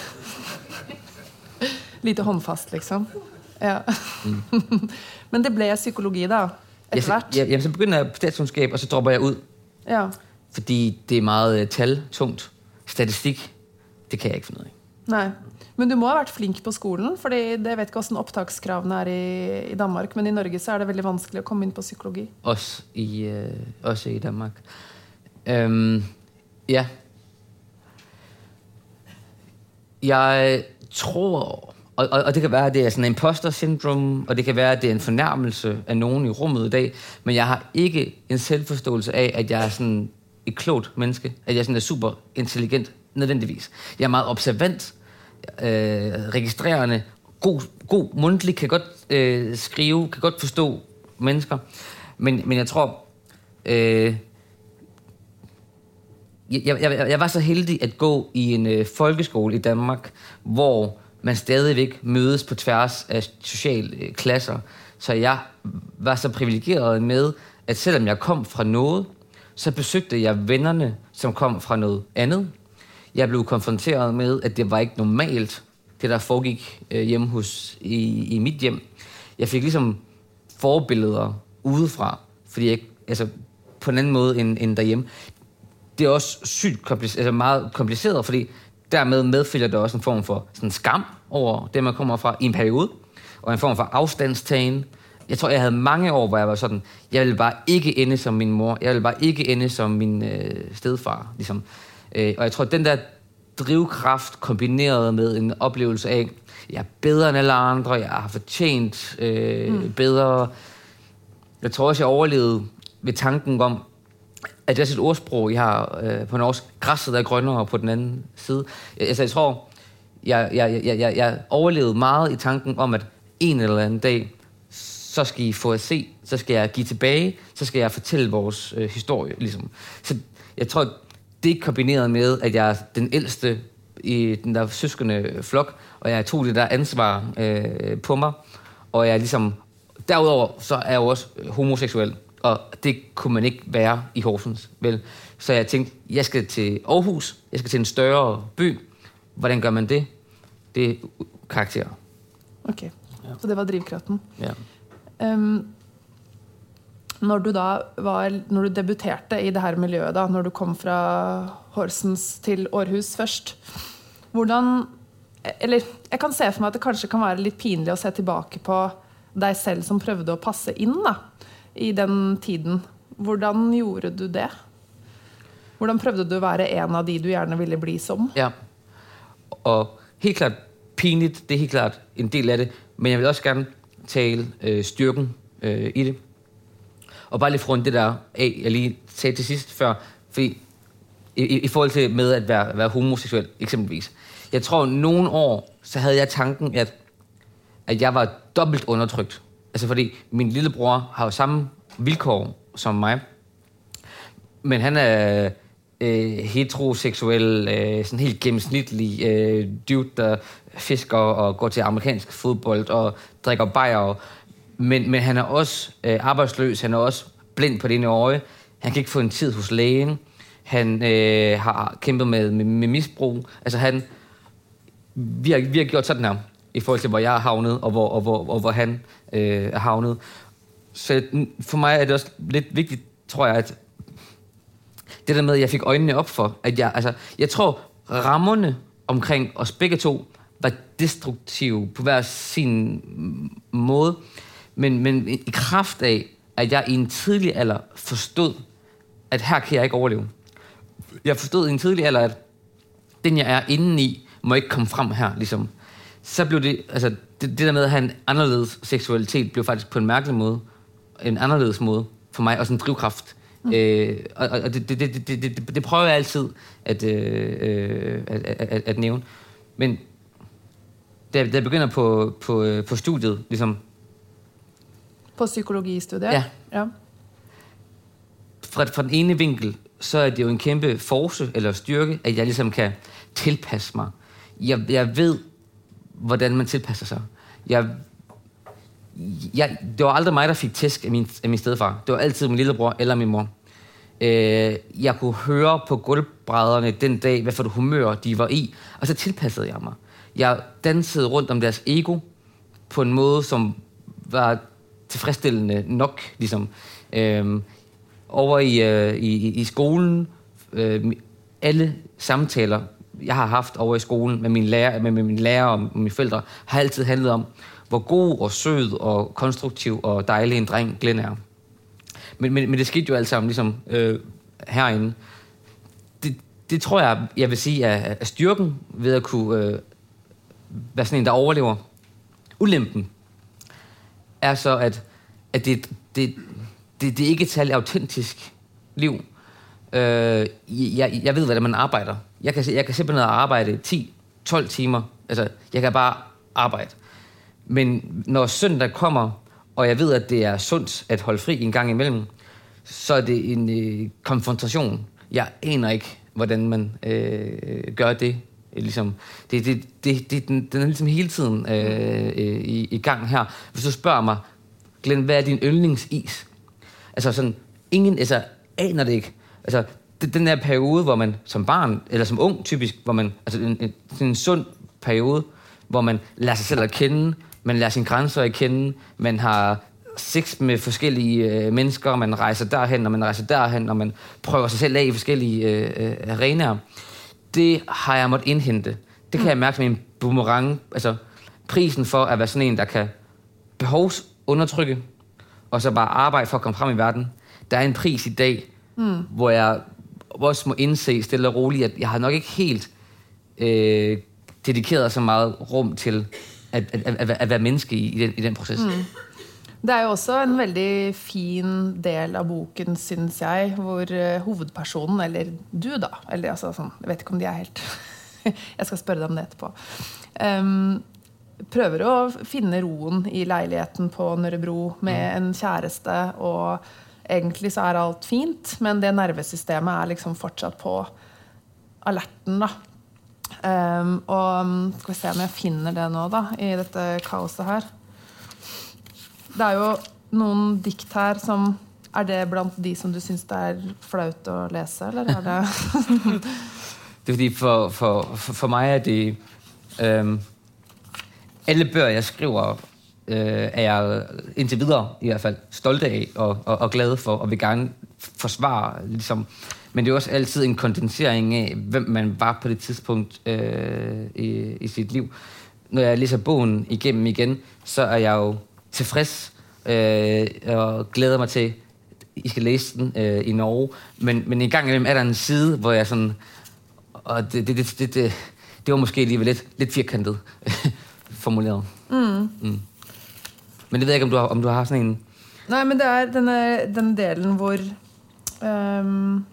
Lite håndfast, liksom. Ja. Mm. Men det blev psykologi da, etter hvert? Ja, ja, så begynder jeg på statskundskab, og så dropper jeg ud. Ja. Fordi det er meget uh, tal-tungt. Statistik, det kan jeg ikke finde ud af. Nej, men du må have været flink på skolen, fordi det vet ikke hvordan opptakskravene er i, i Danmark, men i Norge så er det veldig vanskelig at komme ind på psykologi. Også i, uh, også i Danmark. Um, ja. Jeg tror, og, og, og det kan være, at det er sådan en imposter syndrom, og det kan være, at det er en fornærmelse af nogen i rummet i dag, men jeg har ikke en selvforståelse af, at jeg er sådan et klogt menneske, at jeg sådan er super intelligent, nødvendigvis. Jeg er meget observant, øh, registrerende, god, god mundtlig, kan godt øh, skrive, kan godt forstå mennesker, men, men jeg tror, øh, jeg, jeg, jeg var så heldig at gå i en øh, folkeskole i Danmark, hvor man stadigvæk mødes på tværs af sociale øh, klasser, så jeg var så privilegeret med, at selvom jeg kom fra noget, så besøgte jeg vennerne, som kom fra noget andet. Jeg blev konfronteret med, at det var ikke normalt, det der foregik øh, hjemme hos, i, i mit hjem. Jeg fik ligesom forbilleder udefra, fordi jeg, altså, på en anden måde end, end derhjemme. Det er også sygt kompliceret, altså meget kompliceret, fordi dermed medfølger der også en form for sådan skam over det, man kommer fra i en periode, og en form for afstandstagen. Jeg tror, jeg havde mange år, hvor jeg var sådan, jeg ville bare ikke ende som min mor, jeg ville bare ikke ende som min øh, stedfar, ligesom. Øh, og jeg tror, den der drivkraft kombineret med en oplevelse af, jeg er bedre end alle andre, jeg har fortjent øh, mm. bedre. Jeg tror også, jeg overlevede ved tanken om, at det er et ordsprog, jeg har øh, på norsk, græsset er grønnere på den anden side. Altså, jeg tror, jeg, jeg, jeg, jeg, jeg overlevede meget i tanken om, at en eller anden dag, så skal I få at se, så skal jeg give tilbage, så skal jeg fortælle vores øh, historie, ligesom. Så jeg tror, det er kombineret med, at jeg er den ældste i den der søskende flok, og jeg tog det der ansvar øh, på mig, og jeg ligesom, derudover, så er jeg jo også homoseksuel, og det kunne man ikke være i Horsens, vel? Så jeg tænkte, jeg skal til Aarhus, jeg skal til en større by. Hvordan gør man det? Det er karakterer. Okay, ja. Så det var drivkraften. Ja. Um, når du da var, når du debuterte i det her miljøet da, når du kom fra Horsens til Aarhus først, hvordan, eller jeg kan se for meg at det kanskje kan være litt pinlig å se tilbake på deg selv som prøvde å passe inn da, i den tiden. Hvordan gjorde du det? Hvordan prøvde du å være en av de du gjerne ville bli som? Ja, og helt klart pinligt, det er helt klart en del af det, men jeg vil også gerne tale øh, styrken øh, i det. Og bare lige få det der af, jeg lige sagde til sidst før, fordi i, i, i forhold til med at være, være homoseksuel eksempelvis. Jeg tror, nogle år, så havde jeg tanken, at, at jeg var dobbelt undertrykt. Altså fordi min lillebror har jo samme vilkår som mig, men han er øh, heteroseksuel, øh, sådan helt gennemsnitlig øh, dude, der fisker og går til amerikansk fodbold og drikker bajer. Men, men han er også øh, arbejdsløs, han er også blind på det ene øje. Han kan ikke få en tid hos lægen. Han øh, har kæmpet med, med, med misbrug. Altså han, vi har, vi har gjort sådan her, i forhold til hvor jeg er havnet, og hvor, og hvor, og hvor han øh, er havnet. Så for mig er det også lidt vigtigt, tror jeg, at det der med, at jeg fik øjnene op for, at jeg, altså, jeg tror, rammerne omkring os begge to var destruktive på hver sin måde, men, men i kraft af, at jeg i en tidlig alder forstod, at her kan jeg ikke overleve. Jeg forstod i en tidlig alder, at den jeg er indeni, må ikke komme frem her, ligesom. Så blev det, altså, det, det der med at have en anderledes seksualitet, blev faktisk på en mærkelig måde, en anderledes måde for mig, og sådan en drivkraft. Mm. Øh, og og det, det, det, det, det, det prøver jeg altid at, øh, at, at, at nævne. Men da jeg begynder på, på, på studiet, ligesom... På psykologistudiet? Ja. Ja. Fra, fra den ene vinkel, så er det jo en kæmpe force eller styrke, at jeg ligesom kan tilpasse mig. Jeg, jeg ved, hvordan man tilpasser sig. Jeg, jeg, det var aldrig mig, der fik tæsk af min, af min stedfar. Det var altid min lillebror eller min mor. Øh, jeg kunne høre på gulvbrædderne den dag, hvad for et humør de var i, og så tilpassede jeg mig. Jeg dansede rundt om deres ego på en måde, som var tilfredsstillende nok, ligesom. Øh, over i, øh, i, i skolen, øh, alle samtaler, jeg har haft over i skolen med mine lærer, med, med mine lærer og mine forældre, har altid handlet om, hvor god og sød og konstruktiv og dejlig en dreng Glenn er. Men, men, men det skete jo alt sammen ligesom øh, herinde. Det, det tror jeg, jeg vil sige, er, er styrken ved at kunne øh, være sådan en, der overlever. Ulempen er så, at, at det, det, det, det er ikke et særligt autentisk liv. Øh, jeg, jeg ved, hvordan man arbejder. Jeg kan, jeg kan simpelthen arbejde ti tolv timer. Altså, jeg kan bare arbejde. Men når søndag kommer, og jeg ved, at det er sundt at holde fri en gang imellem, så er det en øh, konfrontation. Jeg aner ikke, hvordan man øh, gør det. Ligesom, det, det, det, det den, den er ligesom hele tiden øh, øh, i, i gang her. Hvis du spørger mig, Glenn, hvad er din yndlingsis? Altså sådan, ingen altså, aner det ikke. Altså, det, den der periode, hvor man som barn, eller som ung typisk, hvor man, altså en, en, en sund periode, hvor man lærer sig selv at kende, man lærer sine grænser at kende, man har sex med forskellige øh, mennesker, man rejser derhen, og man rejser derhen, og man prøver sig selv af i forskellige øh, arenaer. Det har jeg måttet indhente. Det kan jeg mærke som en boomerang. Altså, prisen for at være sådan en, der kan behovsundertrykke, og så bare arbejde for at komme frem i verden. Der er en pris i dag, mm. hvor jeg også må indse stille og roligt, at jeg har nok ikke helt øh, dedikeret så meget rum til at, at, at, at være menneske i, i, den, i den proces. Mm. Det er jo også en veldig fin del av boken, synes jeg, hvor uh, hovedpersonen, eller du da, eller altså sånn, jeg vet ikke om de er helt, jeg skal spørre dem det etterpå, um, prøver å finne roen i leiligheten på Nørrebro med mm. en kjæreste, og egentlig så er alt fint, men det nervesystemet er liksom fortsatt på alerten da. Um, og skal vi se om jeg finner det nå da, i dette kaoset her. Det er jo noen dikt her som, er det blant de som du synes det er flaut å lese, eller er det? Det er fordi for, for, for, for mig er det, øhm, alle bøger jeg skriver, øh, er jeg indtil videre i hvert fald stolte af og, og, og glade for, og vil gerne forsvare, ligesom. Men det er også altid en kondensering af, hvem man var på det tidspunkt øh, i, i sit liv. Når jeg læser bogen igennem igen, så er jeg jo tilfreds øh, og glæder mig til, I skal læse den øh, i Norge. Men, men en gang imellem er der en side, hvor jeg sådan, og det, det, det, det, det, det var måske alligevel lidt, lidt firkantet formuleret. Mm. Mm. Men det ved jeg ikke, om du har, om du har sådan en... Nej, men det er denne, den delen, hvor um,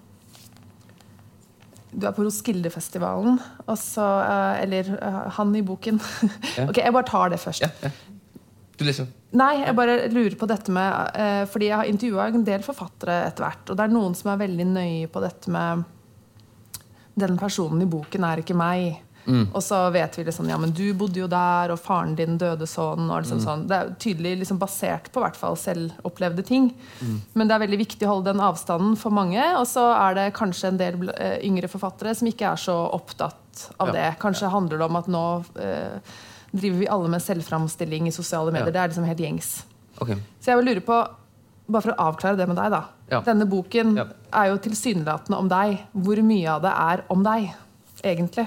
du er på Roskilde-festivalen, og så, uh, eller uh, han i boken. Ja. Ok, jeg bare tar det først. Ja, ja. Du læser? Nei, jeg bare lurer på dette med, uh, fordi jeg har intervjuet en del forfattere etter hvert, og det er noen som er veldig nøye på dette med den personen i boken er ikke meg. Mm. Og så vet vi liksom, ja, men du bodde jo der, og faren din døde sånn, og liksom mm. sånn. Det er tydelig liksom basert på hvert fall selv opplevde ting. Mm. Men det er veldig viktig å holde den avstanden for mange, og så er det kanskje en del uh, yngre forfattere som ikke er så opptatt av ja. Det. Kanskje ja. Handler det om at nå uh, driver vi alle med selvframstilling i sosiale medier. Ja. Det er liksom helt gjengs. Okay. Så jeg vil lure på, bare for å avklare det med deg da. Ja. Denne boken ja. Er jo tilsynelatende om deg. Hvor mye av det er om deg, egentlig?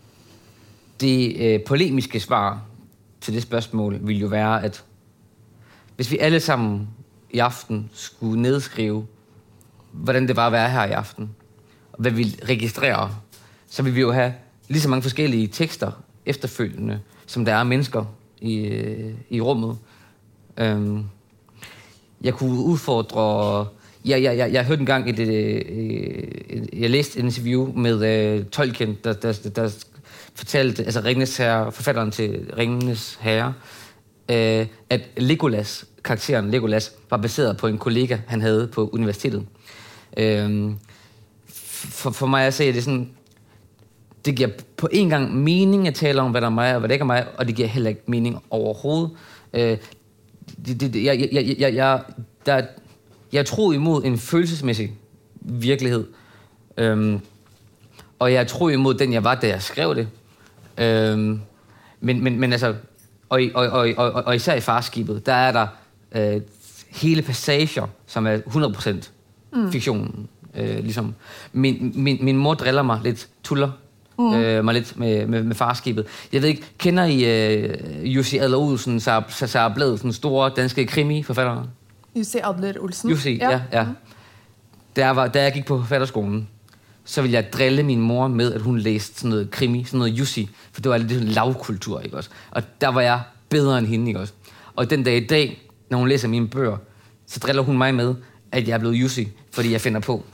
Det øh, polemiske svar til det spørgsmål vil jo være, at hvis vi alle sammen i aften skulle nedskrive, hvordan det var at være her i aften, og hvad vi registrerer, så vil vi jo have lige så mange forskellige tekster efterfølgende, som der er mennesker i, øh, i rummet. Øhm, jeg kunne udfordre... Jeg, jeg, jeg, jeg hørte engang et, et, et... Jeg læste et interview med uh, Tolkien, der... der, der fortalte, altså Ringenes Herre, forfatteren til Ringenes Herre, øh, at Legolas, karakteren Legolas, var baseret på en kollega, han havde på universitetet. Øh, for, for mig at se, det er sådan, det giver på en gang mening at tale om, hvad der er mig og hvad der ikke er mig, og det giver heller ikke mening overhovedet. Øh, det, det, jeg, jeg, jeg, jeg, der, jeg tror imod en følelsesmæssig virkelighed, øh, og jeg tror imod den, jeg var, da jeg skrev det. Øhm, men, men, men altså, og, og, og, og, og især i Farskibet, der er der øh, hele passager, som er hundrede procent mm. fiktion. Øh, ligesom. min, min, min mor driller mig lidt, tuller mm. øh, mig lidt med, med, med Farskibet. Jeg ved ikke, kender I øh, Jussi Adler-Olsen, Sara Blæd, den store danske krimi-forfatter? Jussi Adler-Olsen? Jussi, ja. ja, ja. Mm. Da, jeg var, da jeg gik på forfatterskolen, så ville jeg drille min mor med, at hun læste sådan noget krimi, sådan noget Jussi, for det var lidt sådan lavkultur, ikke også? Og der var jeg bedre end hende, ikke også? Og den dag i dag, når hun læser mine bøger, så driller hun mig med, at jeg er blevet Jussi, fordi jeg finder på.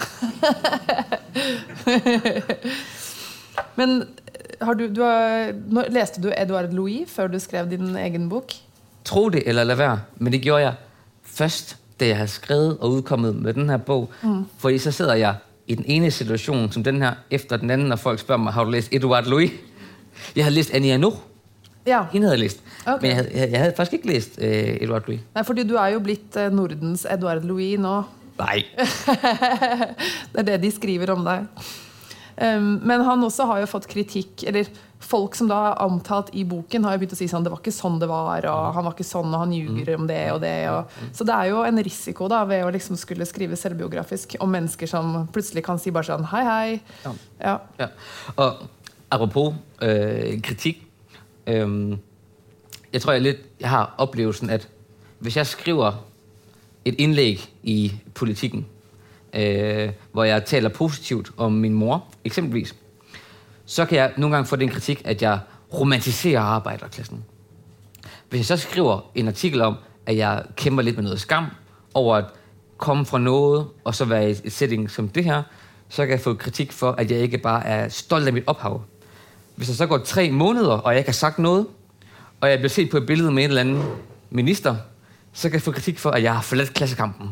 Men har du, du har, læste du Edouard Louis, før du skrev din egen bok? Tro det eller lad være, men det gjorde jeg først, da jeg havde skrevet og udkommet med den her bog, mm. fordi så sidder jeg i den ene situation, som den her, efter den anden, når folk spørger mig, har du læst Edouard Louis? Jeg havde læst Annie Ernaux. Ja. Hende havde læst. Okay. Men jeg havde, jeg, jeg havde faktisk ikke læst uh, Edouard Louis. Nej, fordi du er jo blitt uh, Nordens Edouard Louis nå. Nej. Det er det, de skriver om dig. Um, men han også har jo fått kritikk, eller folk som da er omtalt i boken har jo begynt å si sånn, det var ikke sånn det var, og han var ikke sånn, og han ljuger om det og det. Og, så det er jo en risiko da, ved å liksom skulle skrive selvbiografisk om mennesker som plutselig kan si bare sånn, hei, hei. Ja. Ja. Ja. Og apropos øh, kritik, øh, jeg tror jeg lidt, jeg har oplevelsen, at hvis jeg skriver et indlæg i politikken, øh, hvor jeg taler positivt om min mor, eksempelvis, så kan jeg nogle gange få den kritik, at jeg romantiserer arbejderklassen. Hvis jeg så skriver en artikel om, at jeg kæmper lidt med noget skam over at komme fra noget, og så være i et setting som det her, så kan jeg få kritik for, at jeg ikke bare er stolt af mit ophav. Hvis der så går tre måneder, og jeg ikke har sagt noget, og jeg bliver set på et billede med en eller anden minister, så kan jeg få kritik for, at jeg har forladt klassekampen.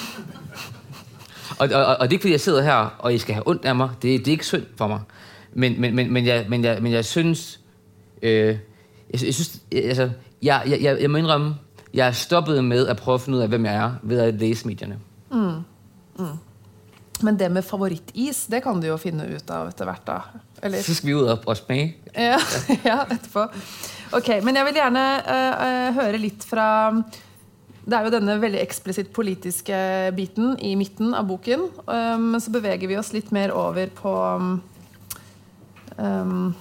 og, og, og det er ikke, fordi jeg sidder her, og I skal have ondt af mig. Det, det er ikke synd for mig. Men, men, men, men, jeg, men, jeg, men jeg synes... Øh, jeg, jeg synes... Altså, jeg, jeg, jeg, jeg må indrømme, jeg er stoppet med at prøve at finde ud af, hvem jeg er, ved at læse medierne. Mm. Mm. Men det med favoritis, det kan du jo finde ut av etter hvert da. Eller? Så skal vi ud og, og smage. Ja, ja, etterpå. Ok, men jeg vil gjerne uh, høre litt fra... Det er jo denne veldig eksplisitt politiske biten i midten av boken, um, men så beveger vi oss litt mer over på... Um,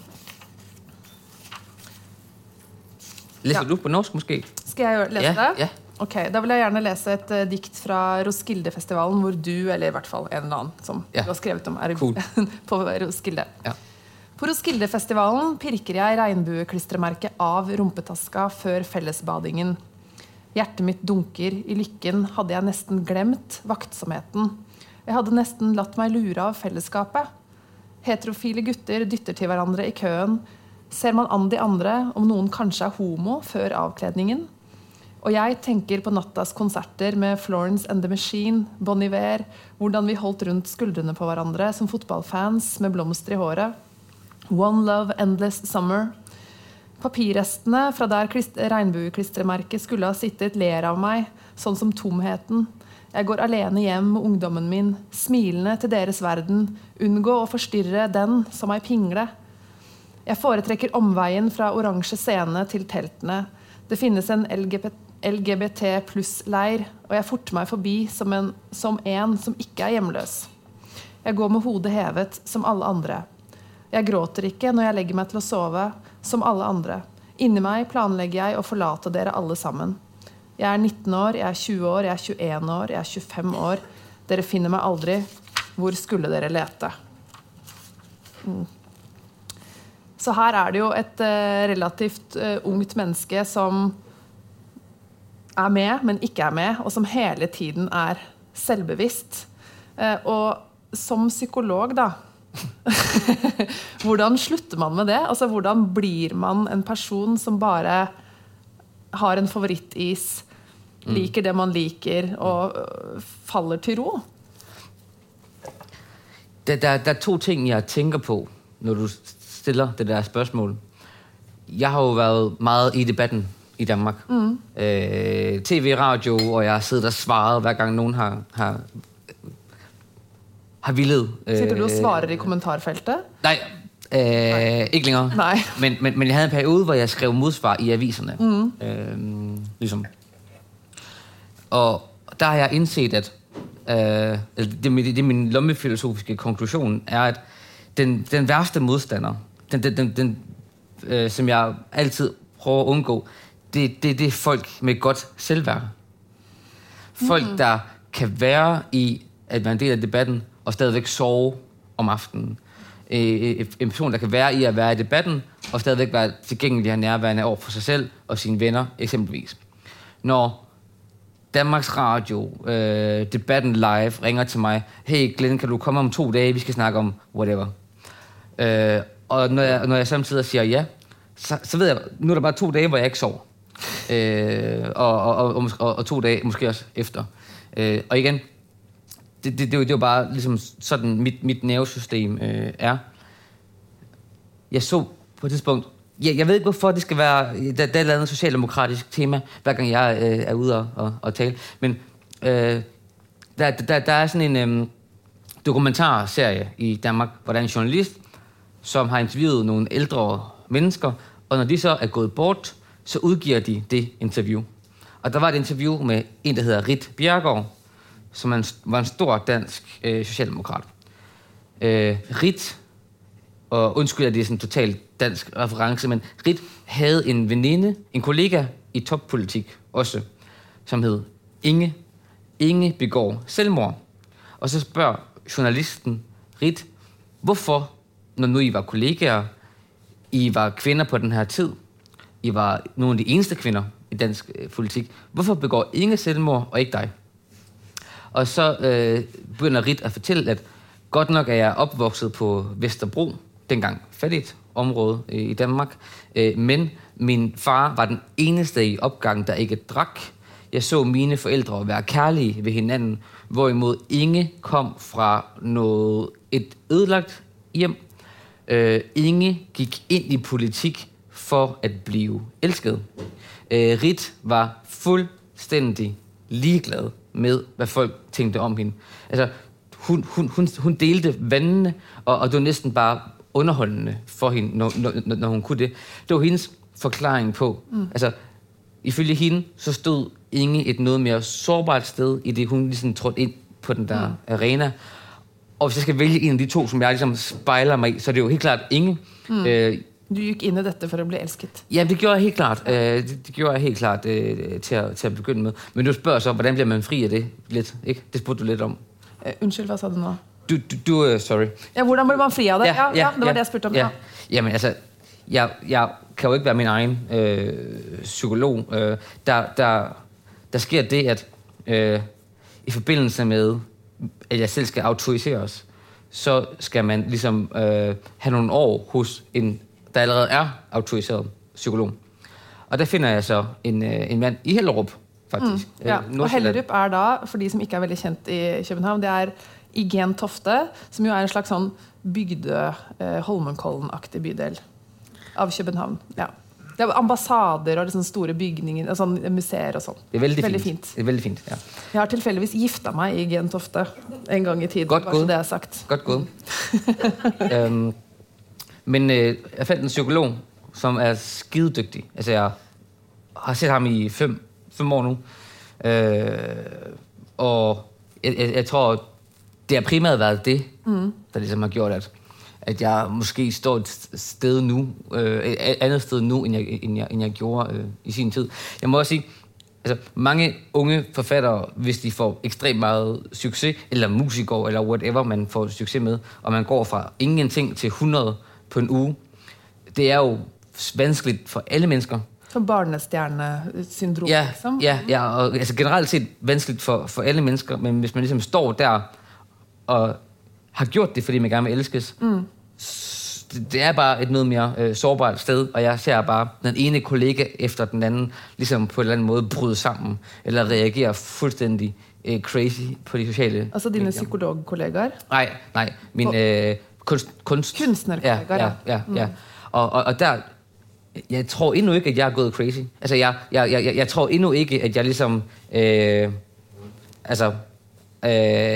Læser ja. du på norsk, måske? Skal jeg gjøre- lese Ja, det? ja. Ok, da vil jeg gjerne lese et uh, dikt fra Roskilde-festivalen, hvor du, eller i hvert fall en eller annen, som Ja. du har skrevet om, er Cool. på Roskilde. Ja. På Roskilde-festivalen pirker jeg regnbueklistremerket av rumpetaska før fellesbadingen. Hjertet mitt dunker, i lykken hadde jeg nesten glemt vaktsomheten. Jeg hadde nesten latt meg lure av fellesskapet. Heterofile gutter dytter til hverandre i køen. Ser man an de andre, om noen kanskje er homo før avkledningen? Og jeg tenker på nattas konserter med Florence and the Machine, Bon Iver, hvordan vi holdt rundt skuldrene på hverandre som fotballfans med blomster i håret. One Love, Endless Summer. Papirrestene fra der regnbueklistremerket skulle ha sittet ler av meg, sånn som tomheten. Jeg går alene hjem med ungdommen min, smilende til deres verden, unngå å forstyrre den som ei pingle. Jeg foretrekker omveien fra oransje scene til teltene. Det finnes en L G B T pluss-leir, og jeg forter meg forbi som en, som en som ikke er hjemløs. Jeg går med hodet hevet som alle andre. Jeg gråter ikke når jeg legger meg til å sove, som alle andre. Inni meg planlegger jeg å forlate dere alle sammen. Jeg er nitten år, jeg er tjue år, jeg er tjueen år, jeg er tjuefem år. Dere finner meg aldri. Hvor skulle dere lete? Mm. Så her er det jo et uh, relativt uh, ungt menneske som er med, men ikke er med, og som hele tiden er selvbevisst. Uh, og som psykolog da, hvordan slutter man med det? Altså, hvordan blir man en person som bare har en favorittis, mm. liker det man liker, og uh, faller til ro? Der, der, der er to ting, jeg tænker på, når du stiller det der spørgsmål. Jeg har jo været meget i debatten i Danmark. Mm. Øh, T V, radio, og jeg har siddet og svaret, hver gang nogen har, har, har villet. Sitter du og svarer i kommentarfeltet? Nej, øh, nej. Ikke længere. Nej. Men, men, men jeg havde en periode, hvor jeg skrev modsvar i aviserne. Mm. Øh, ligesom. Og der har jeg indset, at øh, det, det, det er min lommefilosofiske konklusion, er, at den, den værste modstander, den, den, den, den, øh, som jeg altid prøver at undgå, det, det, det er folk med godt selvværd. Folk, mm. der kan være i at være en del af debatten, og stadigvæk sove om aftenen. En person, der kan være i at være i debatten, og stadigvæk være tilgængelig og nærværende over for sig selv og sine venner, eksempelvis. Når Danmarks Radio, øh, debatten live, ringer til mig, hey Glenn, kan du komme om to dage, vi skal snakke om whatever. Øh, og når jeg, når jeg samtidig siger ja, så, så ved jeg, nu er der bare to dage, hvor jeg ikke sover. Øh, og, og, og, og, og to dage måske også efter. Øh, og igen, det, det, det, det er jo bare ligesom sådan, mit, mit nervesystem øh, er. Jeg så på et tidspunkt, jeg, jeg ved ikke hvorfor det skal være, der, der er et eller andet socialdemokratisk tema, hver gang jeg øh, er ude og, og, og tale, men øh, der, der, der er sådan en øh, dokumentarserie i Danmark, hvor der er en journalist, som har interviewet nogle ældre mennesker, og når de så er gået bort, så udgiver de det interview. Og der var et interview med en, der hedder Rit Bjerregaard, som en, var en stor dansk øh, socialdemokrat. Øh, Rit, og undskyld, at det er sådan en totalt dansk reference, men Rit havde en veninde, en kollega i toppolitik også, som hed Inge. Inge begår selvmord. Og så spørger journalisten Rit, hvorfor når nu I var kollegaer, I var kvinder på den her tid, I var nogle af de eneste kvinder i dansk øh, politik, hvorfor begår Inge selvmord, og ikke dig? Og så øh, begynder Ritt at fortælle, at godt nok er jeg opvokset på Vesterbro, dengang fattigt område øh, i Danmark, øh, men min far var den eneste i opgangen, der ikke drak. Jeg så mine forældre være kærlige ved hinanden, hvorimod Inge kom fra noget, et ødelagt hjem. Øh, Inge gik ind i politik for at blive elsket. Øh, Ritt var fuldstændig ligeglad med, hvad folk tænkte om hende. Altså, hun, hun, hun, hun delte vandene, og, og det var næsten bare underholdende for hende, når, når, når hun kunne det. Det var hendes forklaring på. Mm. Altså, ifølge hende, så stod Inge et noget mere sårbart sted, i det hun ligesom trådte ind på den der mm. arena. Og hvis jeg skal vælge en af de to, som jeg ligesom spejler mig i, så er det jo helt klart Inge. Mm. Øh, du gik ind i dette for at blive elsket. Ja, det gjorde jeg helt klart. Øh, det, det gjorde jeg helt klart øh, til, at, til at begynde med. Men du spørger så, hvordan bliver man fri af det lidt? Ikke? Det spurgte du lidt om. Uh, undskyld, hvad sagde du nu? Du, du, du uh, sorry. Ja, hvordan bliver man fri af det? Ja, ja, ja, ja det var ja, det, jeg spurgte om. Ja. Jamen altså, jeg, jeg kan jo ikke være min egen øh, psykolog. Øh, der, der, der sker det, at øh, i forbindelse med, at jeg selv skal autoriseres, så skal man ligesom øh, have nogle år hos en, der allerede er autoriseret psykolog. Og der finder jeg så en, øh, en mand i Hellerup, faktisk. Mm, ja. Øh, og Hellerup er da, for de som ikke er veldig kjent i København, det er i Gentofte, som jo er en slags sånn bygde, eh, Holmenkollen-aktig bydel av København. Ja. Det er ambassader og liksom store bygninger, sånn, museer og sånn. Det er veldig, veldig fint. fint. Det er veldig fint, ja. Jeg har tilfældigvis giftet mig i Gentofte en gang i tiden. Godt gået. Det er sagt. Godt gået. øhm, men øh, jeg fandt en psykolog, som er skidedygtig. Altså, jeg har set ham i fem, fem år nu. Øh, og jeg, jeg, jeg tror, det har primært været det, mm. der ligesom har gjort, at, at jeg måske står et sted nu, øh, et andet sted nu, end jeg, end jeg, end jeg gjorde øh, i sin tid. Jeg må også sige, altså mange unge forfattere, hvis de får ekstremt meget succes, eller musikere, eller whatever man får succes med, og man går fra ingenting til hundrede på en uge, det er jo vanskeligt for alle mennesker. Som barnestjernesyndrom, ja, liksom. Ja, ja, og altså generelt set vanskeligt for, for alle mennesker, men hvis man ligesom står der og har gjort det, fordi man gerne vil elskes, mm. det, det er bare et noget mere øh, sårbart sted, og jeg ser bare den ene kollega efter den anden, ligesom på en eller anden måde bryde sammen, eller reagere fuldstændig øh, crazy på de sociale... Altså dine psykologkollegaer? Nej, nej, min øh, kunst, kunst... kunstnerkollegaer, ja. Ja, ja, ja. Mm. Og, og, og der... Jeg tror endnu ikke, at jeg er gået crazy. Altså, jeg, jeg, jeg, jeg tror endnu ikke, at jeg ligesom... Øh, altså... Øh,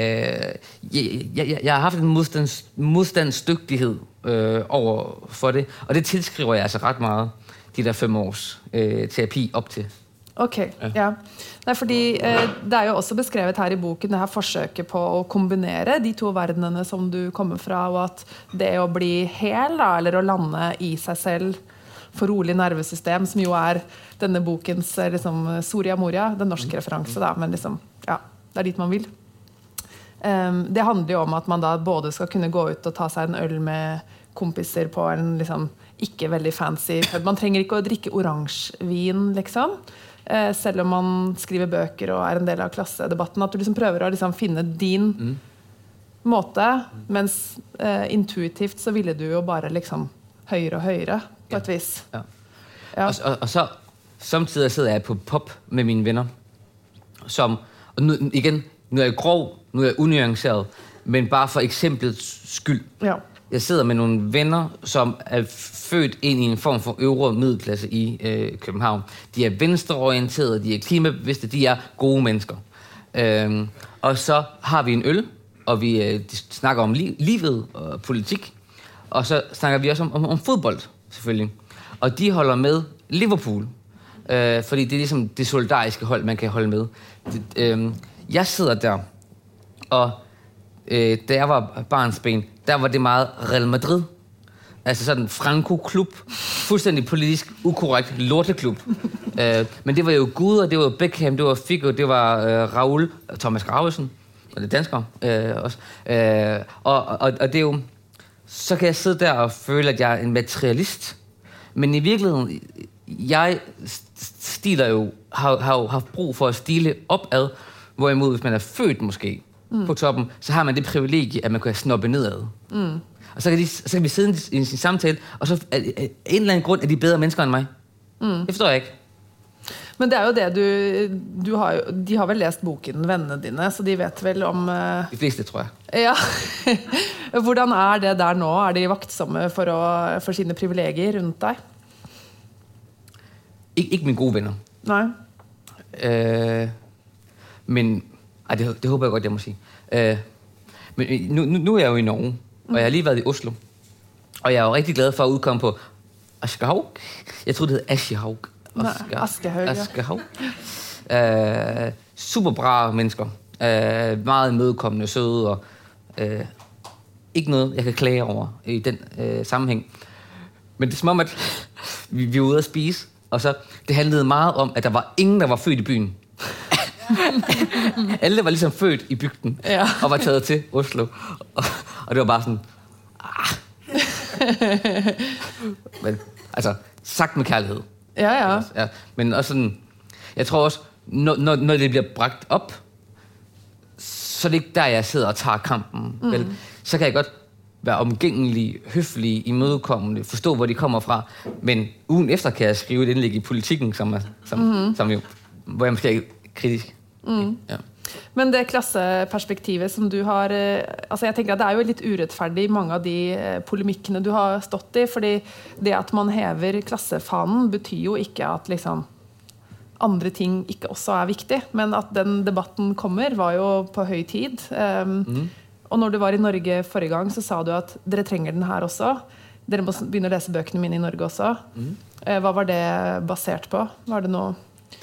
jeg, jeg, jeg har haft en modstands, modstandsdygtighed øh, over for det, og det tilskriver jeg altså ret meget, de der fem års øh, terapi op til. Okay, ja. ja. Nej, fordi eh, det er jo også beskrevet her i boken, det her forsøket på at kombinere de to verdenene som du kommer fra, og at det at bli hel, da, eller at lande i sig selv, for rolig nervesystem, som jo er denne bokens liksom, Soria Moria, den norske referanse, da, men liksom, ja, det er dit man vil. Um, det handler jo om at man da både skal kunne gå ut og ta seg en øl med kompiser på en liksom, ikke veldig fancy pub. Man trenger ikke å drikke oransjevin, liksom. Uh, selv om man skriver bøker og er en del av klassedebatten. At du liksom prøver å liksom, finne din mm. måte, mens uh, intuitivt så ville du jo bare liksom, høyere og høyere på et vis. Ja. Ja. Og, og, og så samtidig sidder jeg på pop med mine venner, som, og nu, igen, nu er jeg grov, nu er jeg unuanceret, men bare for eksemplets skyld. Ja. Jeg sidder med nogle venner, som er født ind i en form for øvre middelklasse i øh, København. De er venstreorienterede, de er klimabevidste, de er gode mennesker. Øhm, og så har vi en øl, og vi øh, snakker om li- livet og politik, og så snakker vi også om, om, om fodbold, selvfølgelig. Og de holder med Liverpool, øh, fordi det er ligesom det solidariske hold, man kan holde med. Det, øh, jeg sidder der, og øh, da jeg var barnsben, der var det meget Real Madrid. Altså sådan en Franco-klub. Fuldstændig politisk ukorrekt lorteklub. øh, men det var jo guder, det var Beckham, det var Figo, det var øh, Raul, Thomas Gravesen, og det dansker øh, også. Øh, og, og, og det er jo... så kan jeg sidde der og føle, at jeg er en materialist. Men i virkeligheden, jeg stiler jo, har, har jo haft brug for at stile opad, hvorimod hvis man er født måske mm. på toppen, så har man det privilegie, at man kan snoppe nedad. Mm. Og så kan, de, så kan vi sidde i en samtale, og så af en eller anden grund er de bedre mennesker end mig. Mm. Det forstår jeg ikke. Men det er jo det, du, du har jo, de har vel læst boken, vennene dine, så de vet vel om... Uh... De fleste, tror jeg. Ja. Hvordan er det der nå? Er de vaktsomme for, å, for sine privilegier rundt dig? Ik- ikke mine gode venner. Nej. Øh, men, ej, det, det håber jeg godt, jeg må sige. Øh, men nu, nu, nu er jeg jo i Norge, og jeg har lige været i Oslo. Og jeg er jo rigtig glad for at udkomme på Aschehoug. Jeg tror det hedder Aschehoug. Asker, Askehaug, Askehaug. Ja. Øh, super bra mennesker. Øh, meget imødekommende, søde og øh, ikke noget, jeg kan klage over i den øh, sammenhæng. Men det er som om, at vi, vi var ude at spise, og så det handlede meget om, at der var ingen, der var født i byen. Alle var ligesom født i bygden, ja. Og var taget til Oslo. Og, og det var bare sådan... Ah. Men altså, sagt med kærlighed. Ja, ja. Ja, men også sådan, jeg tror også, når, når, når det bliver bragt op, så er det ikke der, jeg sidder og tager kampen. Mm. Vel? Så kan jeg godt være omgængelig, høflig, imødekommende, forstå, hvor de kommer fra. Men ugen efter kan jeg skrive et indlæg i Politikken, som, er, som, mm-hmm. som jo, hvor jeg måske er kritisk. Mm. Ja. Men det klasseperspektivet som du har, altså jeg tænker at det er jo lidt uretfærdigt mange af de polemikkene du har stått i, fordi det at man hæver klassefanen betyder jo ikke at liksom andre ting ikke også er vigtig, men at den debatten kommer var jo på høy tid. Um, mm. Og når du var i Norge forrige gang, så sa du at dere trenger den her også. Dere må begynne å lese bøkene mine i Norge også. Mm. Uh, hvad var det basert på? Var det noe...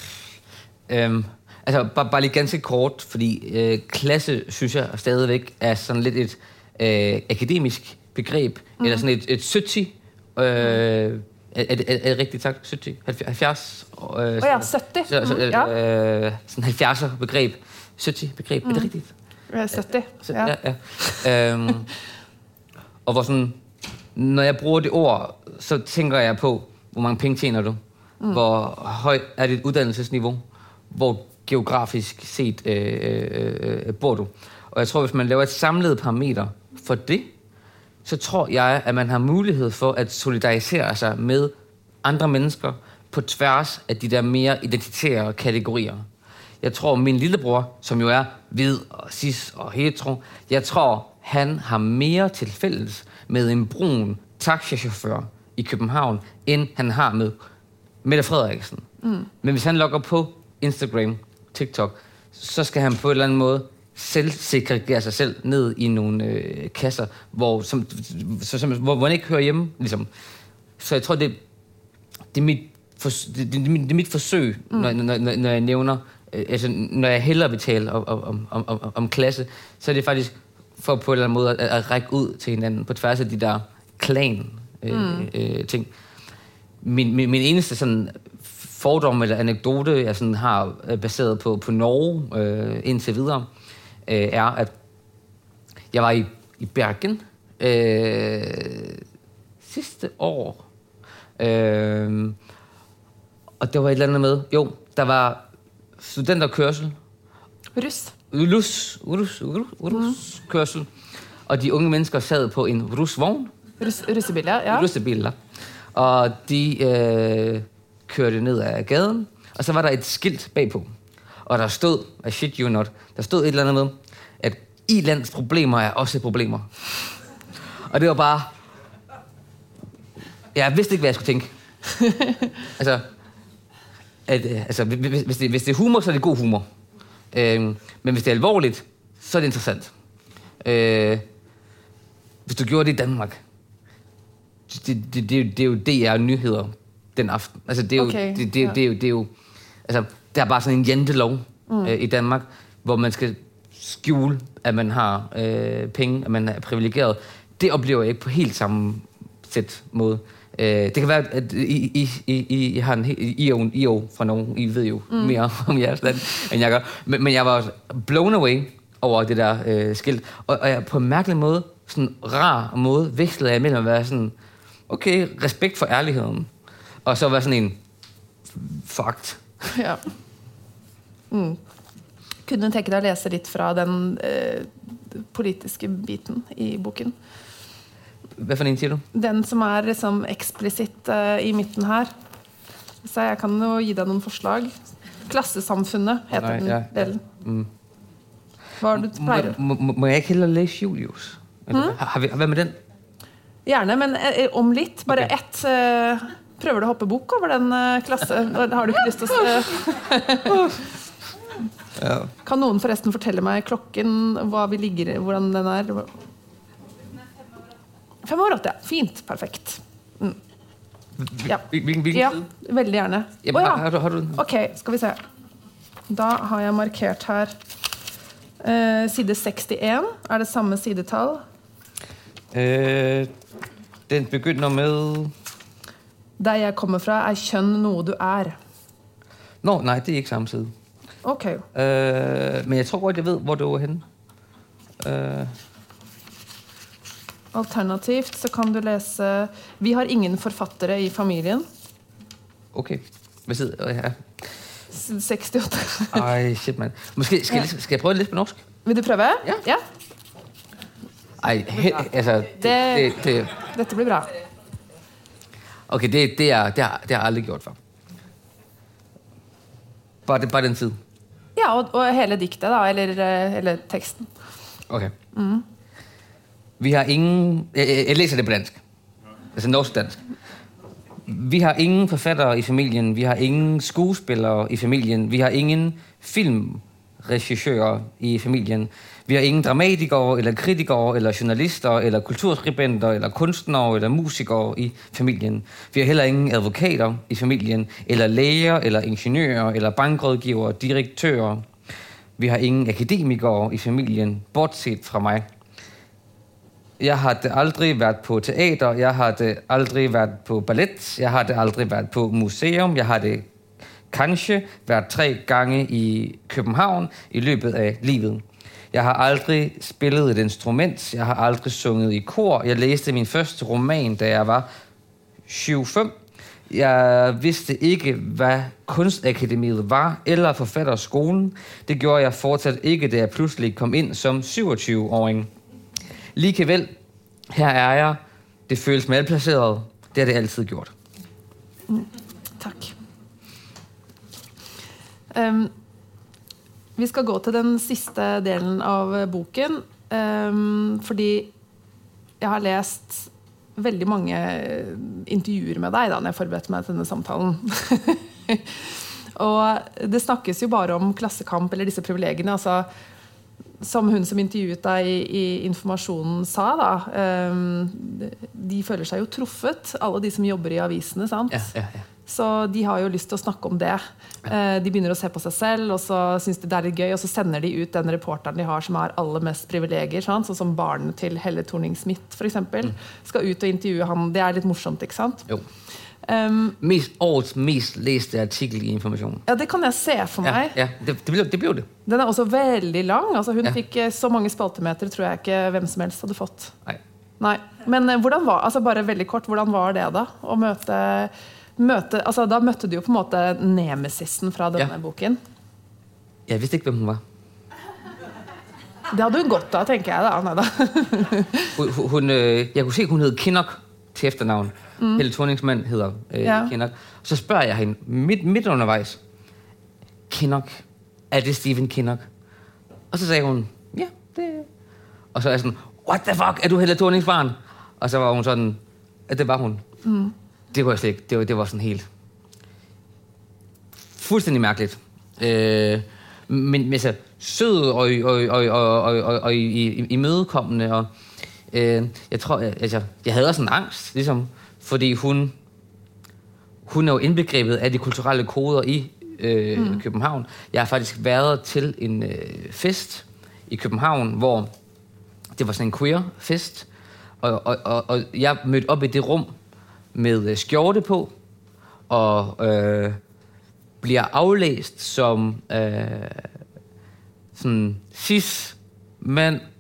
Um. Altså, bare, bare lige ganske kort, fordi øh, klasse, synes jeg stadigvæk er sådan lidt et øh, akademisk begreb, mm. eller sådan et, et sytti, øh, er, er, er, er det rigtigt sagt? sytti? halvfjerds? Øh, oh ja, sytti. Så, så, øh, ja. øh, sådan halvfjerdser begreb. sytti begreb, mm. er det rigtigt? Ja, sytti, ja. ja, ja. øhm, og hvor sådan, når jeg bruger det ord, så tænker jeg på, hvor mange penge tjener du? Mm. Hvor højt er dit uddannelsesniveau? Hvor geografisk set øh, øh, øh, bor du. Og jeg tror, hvis man laver et samlet parameter for det, så tror jeg, at man har mulighed for at solidarisere sig med andre mennesker på tværs af de der mere identitære kategorier. Jeg tror, min lillebror, som jo er hvid og cis og hetero, jeg tror, han har mere til fælles med en brun taxichauffør i København, end han har med Mette Frederiksen. Mm. Men hvis han logger på Instagram, TikTok, så skal han på en eller anden måde selv segregere sig selv ned i nogle øh, kasser, hvor, som, så, som, hvor, hvor han ikke hører hjemme. Ligesom. Så jeg tror, det, det, er, mit for, det, det, det er mit forsøg, mm. når, når, når, når jeg nævner, øh, altså når jeg hellere vil tale om, om, om, om, om klasse, så er det faktisk for på en eller anden måde at, at række ud til hinanden på tværs af de der klan øh, mm. øh, ting. Min, min, min eneste sådan fordom eller anekdote, jeg sådan har baseret på, på Norge øh, indtil videre, øh, er, at jeg var i, i Bergen øh, sidste år. Øh, og der var et eller andet med, jo, der var studenterkørsel. Rus. Rus, rus, rus, rus kørsel. Og de unge mennesker sad på en rusvogn. Rus, russebiler, ja. Russebiler. Og de... Øh, kørte ned ad gaden, og så var der et skilt bagpå. Og der stod, I shit you not, der stod et eller andet med, at i-lands problemer er også problemer. Og det var bare... Jeg vidste ikke, hvad jeg skulle tænke. altså, at, altså hvis, hvis, det, hvis det er humor, så er det god humor. Øh, men hvis det er alvorligt, så er det interessant. Øh, hvis du gjorde det i Danmark, det, det, det, det, det er jo D R-nyheder den aften. Altså, det er jo, okay, det, det, ja. det, er jo, det er jo, altså, der er bare sådan en jantelov mm. øh, i Danmark, hvor man skal skjule, at man har øh, penge, at man er privilegeret. Det oplever jeg ikke på helt samme sæt måde. Øh, det kan være, at I, I, I, I har en I O, I O fra nogen, I ved jo mm. mere om jeres land, end jeg gør. Men, men jeg var blown away over det der øh, skilt. Og, og jeg, på en mærkelig måde, sådan rar måde vekslede jeg mellem at være sådan, okay, respekt for ærligheden, og så være sådan en, fucked. Ja. Mm. Kunne du tenke deg å lese litt fra den eh, politiske biten i boken? Hvad for en siger du? Den som er liksom eksplisitt eh, i midten her. Så jeg kan jo gi deg noen forslag. Klassesamfunnet heter Nej, den ja, delen. Mm. Hva er det du Må, pleier? må, må må jeg ikke heller læse Julius? Eller, Mm. har, har vi, hvad med den? Gjerne, men eh, om litt. Bare Ok. ett. Eh, prøver du å hoppe bok over den eh, klasse? Har du ikke lyst til å se? Ja. Kan noen forresten fortelle meg klokken, hva vi ligger, hvordan den er? Fem over åtte, ja. Fint. Perfekt. Mm. Ja. Hvilken, hvilken Ja, side? veldig gjerne. Jamen, Å, har, ja. har, du, har du den? Ok, skal vi se. Da har jeg markert her eh, side sekstien. Er det samme sidetall? Øh, den begynder med... Der jeg kommer fra er kjønn noe du er. Nå, nej, det er ikke samme side. Ok. Øh, men jeg tror godt, jeg ved, hvor det var henne. Øh, Alternativt så kan du lese Vi har ingen forfattere i familien. okay. Hvad sidder øh, her? Side sekstiåtte. Ej, shit, mand. Måske skal, Ja. jeg, skal jeg prøve lidt på norsk? Vil du prøve? Ja. Ja. Ej, he, altså... Det, det, det, Dette blir bra. okay, det, det, er, det, har, det har jeg aldrig gjort før. Bare, det, bare den tid. Ja, og, og hele diktet, da. Eller, eh, eller teksten. Okay. Mm. Vi har ingen... Jeg, jeg, jeg læser det på dansk. Altså norsk-dansk. Vi har ingen forfattere i familien. Vi har ingen skuespillere i familien. Vi har ingen filmregissører i familien. Vi har ingen dramatikere, eller kritikere, eller journalister, eller kulturskribenter, eller kunstnere, eller musikere i familien. Vi har heller ingen advokater i familien, eller læger, eller ingeniører, eller bankrådgivere, direktører. Vi har ingen akademikere i familien, bortset fra mig. Jeg har det aldrig været på teater, jeg har det aldrig været på ballet, jeg har det aldrig været på museum, jeg har det kanskje været tre gange i København i løbet af livet. Jeg har aldrig spillet et instrument, jeg har aldrig sunget i kor, jeg læste min første roman, da jeg var syv fem. Jeg vidste ikke, hvad kunstakademiet var, eller forfatterskolen. Det gjorde jeg fortsat ikke, da jeg pludselig kom ind som syvogtyve-åring. Likevel, her er jeg. Det føles malplaceret. Det har det altid gjort. Mm, takk. Um, vi skal gå til den siste delen av boken, um, fordi jeg har lest veldig mange intervjuer med deg da, når jeg forberedte meg til denne samtalen. Og det snakkes jo bare om klassekamp eller disse privilegiene, altså som hun som intervjuet deg i, i informasjonen sa da, um, de føler seg jo truffet, alle de som jobber i avisene, sant? Ja, ja, ja. Så de har jo lyst til å snakke om det. Uh, de begynner å se på seg selv, og så synes de det er litt gøy, og så sender de ut den reporteren de har som har aller mest privilegier, sant? Sånn som barnet til Helle Thorning-Schmidt, for eksempel, mm. skal ut og intervjue han. Det er litt morsomt, ikke sant? Jo. Um, Mest, årets mest læste artikel i Information. ja, det kan jeg se for Ja, meg. ja det, det, blev, det blev det. Den er også veldig lang. Altså, hun Ja. fikk eh, så mange spaltemeter, tror jeg ikke hvem som helst hadde fått. Nej. Nei. Men eh, hvordan var, altså bare veldig kort, hvordan var det da? Å møte, møte altså, da møtte du jo på en måte nemesisen fra denne Ja. boken. Jeg vidste ikke, hvem hun var. Det hadde hun godt av, tenker jeg da. Neida. Hun, hun, hun, øh, jeg kunne se, hun hed Kinnock til efternavn. Mm. Helle Thornings mand hedder øh, Ja. Kinnock. Så spørger jeg hende midt, midt undervejs. Kinnock, er det Stephen Kinnock? Og så sagde hun, ja, det er. Og så er jeg sådan, what the fuck, er du Helle Thornings barn? Og så var hun sådan, at det var hun. Mm. Det var jeg slet ikke, det var, det var sådan helt fuldstændig mærkeligt. Øh, men, men så sød og, og, og, og, og, og, og i, i, imødekommende, og øh, jeg tror, jeg, altså, jeg havde også en angst, ligesom, fordi hun, hun er jo indbegrebet af de kulturelle koder i øh, mm. København. Jeg har faktisk været til en øh, fest i København, hvor det var sådan en queer-fest, og, og, og, og jeg mødte op i det rum med øh, skjorte på, og øh, bliver aflæst som øh, sådan cis-mand,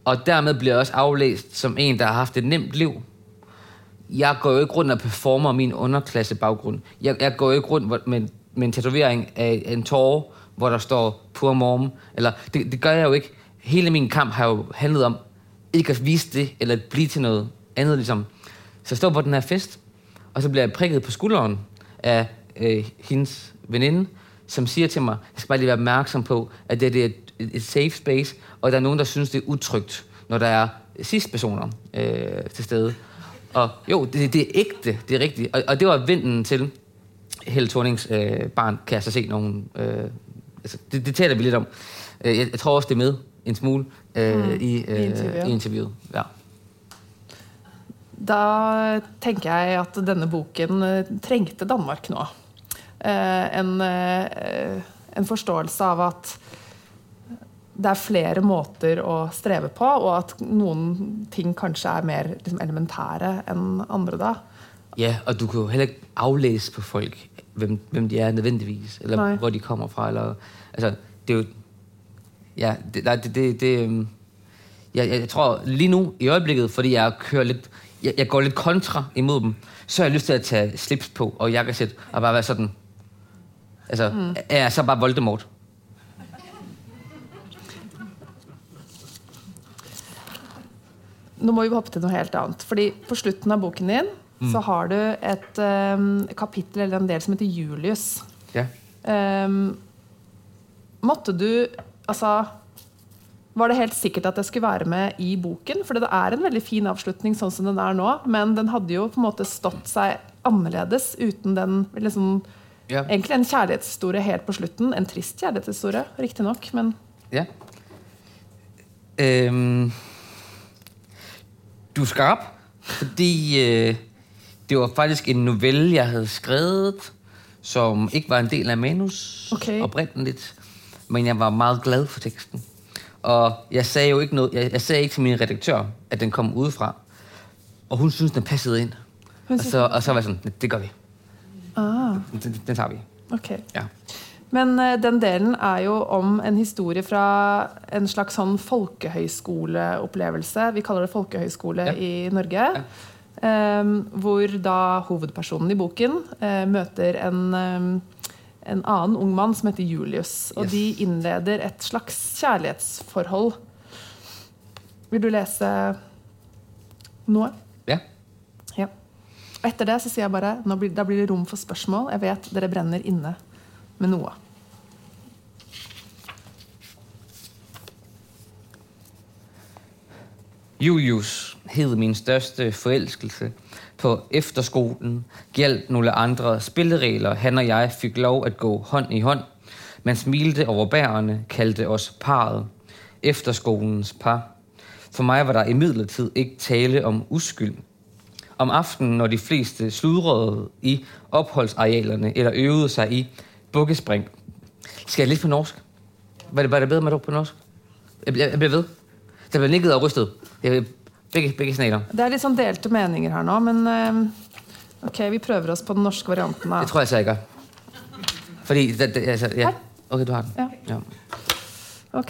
og dermed bliver jeg også aflæst som en, der har haft et nemt liv. Jeg går jo ikke rundt og performer min underklassebaggrund. Jeg, jeg går jo ikke rundt med, med en tatovering af en tåre, hvor der står Poor Mom. Eller, det, det gør jeg jo ikke. Hele min kamp har jo handlet om ikke at vise det, eller at blive til noget andet, ligesom. Så jeg står på den her fest, og så bliver jeg prikket på skulderen af øh, hendes veninde, som siger til mig, jeg skal bare lige være opmærksom på, at det, det er et, et safe space, og der er nogen, der synes, det er utrygt, når der er cis-personer øh, til stede. Og jo, det, det er ægte, det er rigtigt. Og, og det var vinden til Helle Thornings øh, barn, kan jeg så se nogle... Øh, altså, det, det taler vi lidt om. Jeg, jeg tror også, det er med en smule øh, mm, i, øh, i, interview. i interviewet. Ja. Da tenker jeg at denne boken uh, trengte Danmark nå. Uh, en, uh, en forståelse av at det er flere måter å streve på, og at noen ting kanskje er mer liksom, elementære enn andre da. Ja, og du kan jo heller ikke aflæse på folk, hvem, hvem de er nødvendigvis, eller Nej. hvor de kommer fra. Eller, altså, det er jo... Ja, det... det, det, det jeg, jeg tror lige nu, i øjeblikket, fordi jeg kører lidt... Jeg, jeg går lidt kontra imod dem, så har jeg lyst til at tage slips på og jakkesæt og bare være sådan... Altså, mm. er jeg så bare Voldemort? Nå må vi hoppe til noe helt annet. Fordi på slutten av boken din, mm. så har du et um, kapittel eller en del som heter Julius. Ja. Um, måtte du, altså, var det helt sikkert at det skulle være med i boken? For det er en veldig fin avslutning sånn som den er nå, men den hadde jo på en måte stått seg annerledes uten den, liksom, ja. egentlig en kjærlighetshistorie helt på slutten, en trist kjærlighetshistorie, riktig nok, men... Ja. Um... Du er skarp, fordi øh, det var faktisk en novelle, jeg havde skrevet, som ikke var en del af manus okay. oprindeligt, men jeg var meget glad for teksten. Og jeg sagde jo ikke noget, jeg, jeg sagde ikke til min redaktør, at den kom udefra, og hun synes den passede ind. Og så, og så var jeg sådan, det gør vi. Ah. Den, den tager vi. Okay. Ja. Men uh, den delen er jo om en historie fra en slags sånn folkehøyskoleopplevelse. Vi kaller det folkehøyskole ja. i Norge. Ja. Um, hvor da hovedpersonen i boken uh, møter en, um, en annen ung mann som heter Julius. Og yes. de innleder et slags kjærlighetsforhold. Vil du lese noe? Ja. Ja. Og etter det så sier jeg bare, nå blir, da blir det rom for spørsmål. Jeg vet dere brenner inne med noe. Julius hed min største forelskelse. På efterskolen gjaldt nogle andre spilleregler. Han og jeg fik lov at gå hånd i hånd. Man smilte overbærende, kaldte os parret. Efterskolens par. For mig var der imidlertid ikke tale om uskyld. Om aftenen, når de fleste sludrede i opholdsarealerne eller øvede sig i bukkespring. Skal jeg lidt på norsk? Var det, var det bedre med på norsk? Jeg, jeg, jeg bliver ved. Det bliver nikket og rystet. Jeg, begge, begge snaler. Det er litt sånn delte meninger her nå, men uh, ok, vi prøver oss på den norske varianten. Da. Det tror jeg så jeg gør. Fordi, det, det, altså, ja. Okay, du har den. Ja. Ja. Ok.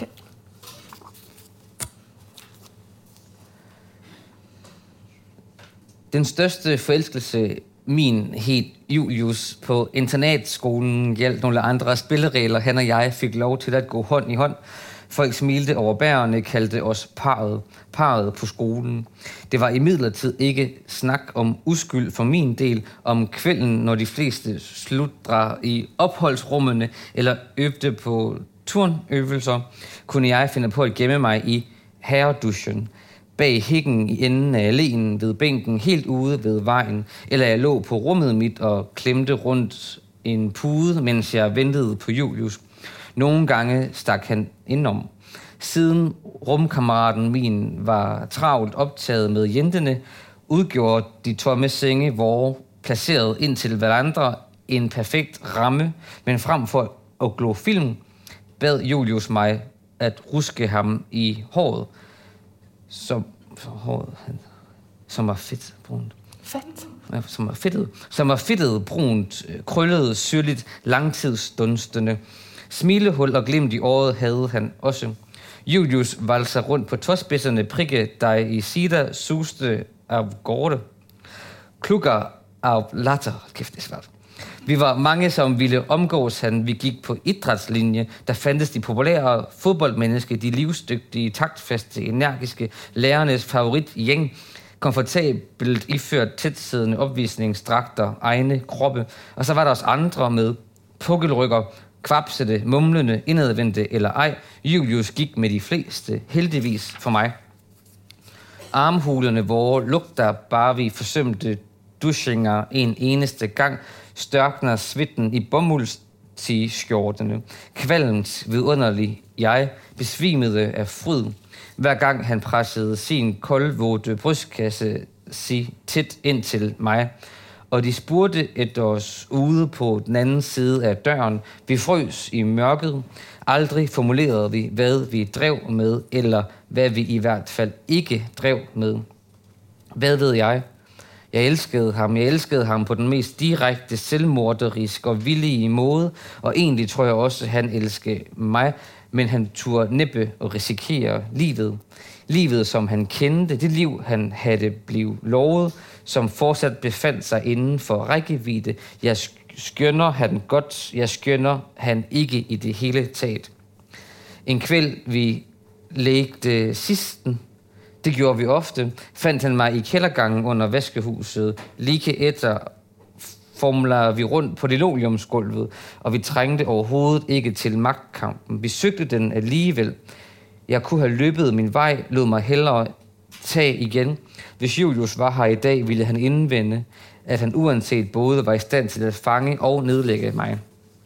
Den største forelskelse min hed Julius. På internatskolen gjaldt nogle andre spilleregler. Han og jeg fik lov til at gå hånd i hånd. Folk smilte overbærende, kaldte os parret, parret på skolen. Det var imidlertid ikke snak om uskyld for min del. Om kvelden, når de fleste sludrer i opholdsrummene eller øvede på turnøvelser, kunne jeg finde på at gemme mig i herreduschen. Bag hækken i enden af alléen ved bænken, helt ude ved vejen, eller jeg lå på rummet mit og klemte rundt en pude, mens jeg ventede på Julius. Nogle gange stak han indom. Siden rumkammeraten min var travlt optaget med jentene, udgjorde de tomme senge, hvor placeret ind til hverandre en perfekt ramme, men frem for at glo film, bad Julius mig at ruske ham i håret, som, håret, som var fedt brunt. Fedt? Ja, som var fedtet. Som var fedtet, brunt, krøllet, syrligt, langtidsdunstende. Smilehul og glimt i året havde han også. Julius valser rundt på tåspidserne, prikke dig i sida, suste af gårde. Klukker af latter. Kæft, det er svært. Vi var mange, som ville omgås han. Vi gik på idrætslinje. Der fandtes de populære fodboldmennesker, de livsdygtige, taktfaste, energiske, lærernes favoritgæng, komfortabelt iført tætsiddende opvisningsdragter, egne kroppe. Og så var der også andre med pukkelrykker, kvapsede, mumlende, indadvendte eller ej. Julius gik med de fleste, heldigvis for mig. Armhulerne vore lugter bare vi forsømte duschinger en eneste gang, størkner svitten i bomulds-t-skjortene. Kvalmt vidunderlig jeg besvimede af fryd, hver gang han pressede sin koldvåde brystkasse sig tit ind til mig. Og de spurgte et os ude på den anden side af døren. Vi frøs i mørket. Aldrig formulerede vi, hvad vi drev med, eller hvad vi i hvert fald ikke drev med. Hvad ved jeg? Jeg elskede ham. Jeg elskede ham på den mest direkte, selvmorderiske og villige måde. Og egentlig tror jeg også, at han elskede mig. Men han turde næppe og risikere livet. Livet, som han kendte. Det liv, han havde blevet lovet, som fortsat befandt sig inden for rækkevidde. Jeg skønner han godt. Jeg skønner han ikke i det hele taget. En kvæld, vi lægte sidsten, det gjorde vi ofte, fandt han mig i kældergangen under vaskehuset. Lige efter formler vi rundt på linoleumsgulvet, og vi trængte overhovedet ikke til magtkampen. Vi søgte den alligevel. Jeg kunne have løbet min vej, lod mig hellere tage igen. Hvis Julius var her i dag, ville han indvende, at han uanset både var i stand til at fange og nedlægge mig.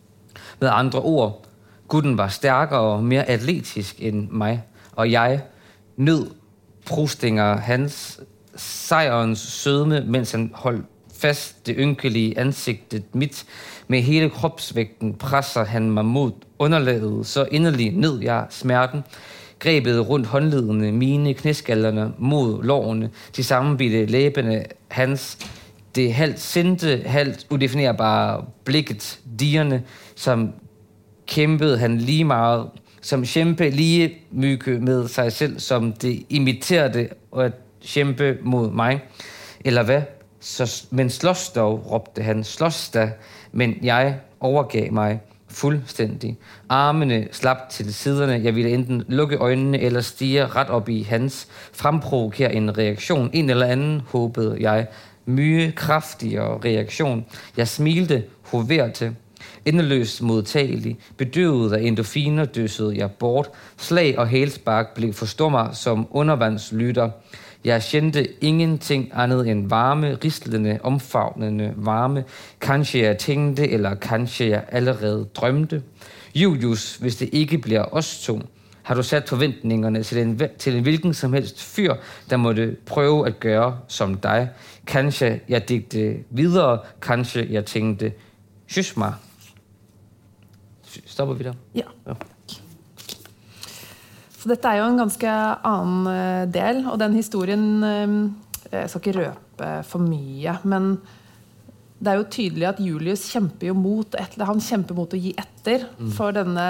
Med andre ord, gutten var stærkere og mere atletisk end mig, og jeg nød Prustinger hans sejrens sødme, mens han holdt fast det ynkelige ansigtet mit. Med hele kropsvægten presser han mig mod underlaget, så inderlig nød jeg smerten. Grebet rundt håndledene, mine knæskallerne mod lårene, de sammenbitte læbene hans, det halvt sinte, halvt udefinerbare blikket, dierne, som kæmpede han lige meget, som kæmpe lige mygge med sig selv, som det imiterede at kæmpe mod mig. Eller hvad? Så, men slås dog, råbte han, slås da, men jeg overgav mig fuldstændig. Armene slap til siderne. Jeg ville enten lukke øjnene eller stige ret op i hans, fremprovokere en reaktion. En eller anden, håbede jeg. Mye kraftigere reaktion. Jeg smilte, hoverte. Endeløst modtagelig, bedøvet af endorfiner, døsede jeg bort. Slag og hælspark blev for stummer som undervandslytter. Jeg kendte ingenting andet end varme, rislende, omfavnende varme. Kanskje jeg tænkte, eller kanskje jeg allerede drømte. Julius, hvis det ikke bliver os to, har du sat forventningerne til en, til en hvilken som helst fyr, der måtte prøve at gøre som dig. Kanskje jeg digte videre, kanskje jeg tænkte, skyss mig. Stopper vi der? Ja. ja. Så dette er jo en ganske annen del, og den historien, jeg skal ikke røpe for mye, men det er jo tydelig at Julius kjemper jo mot, han kjemper mot å gi etter for denne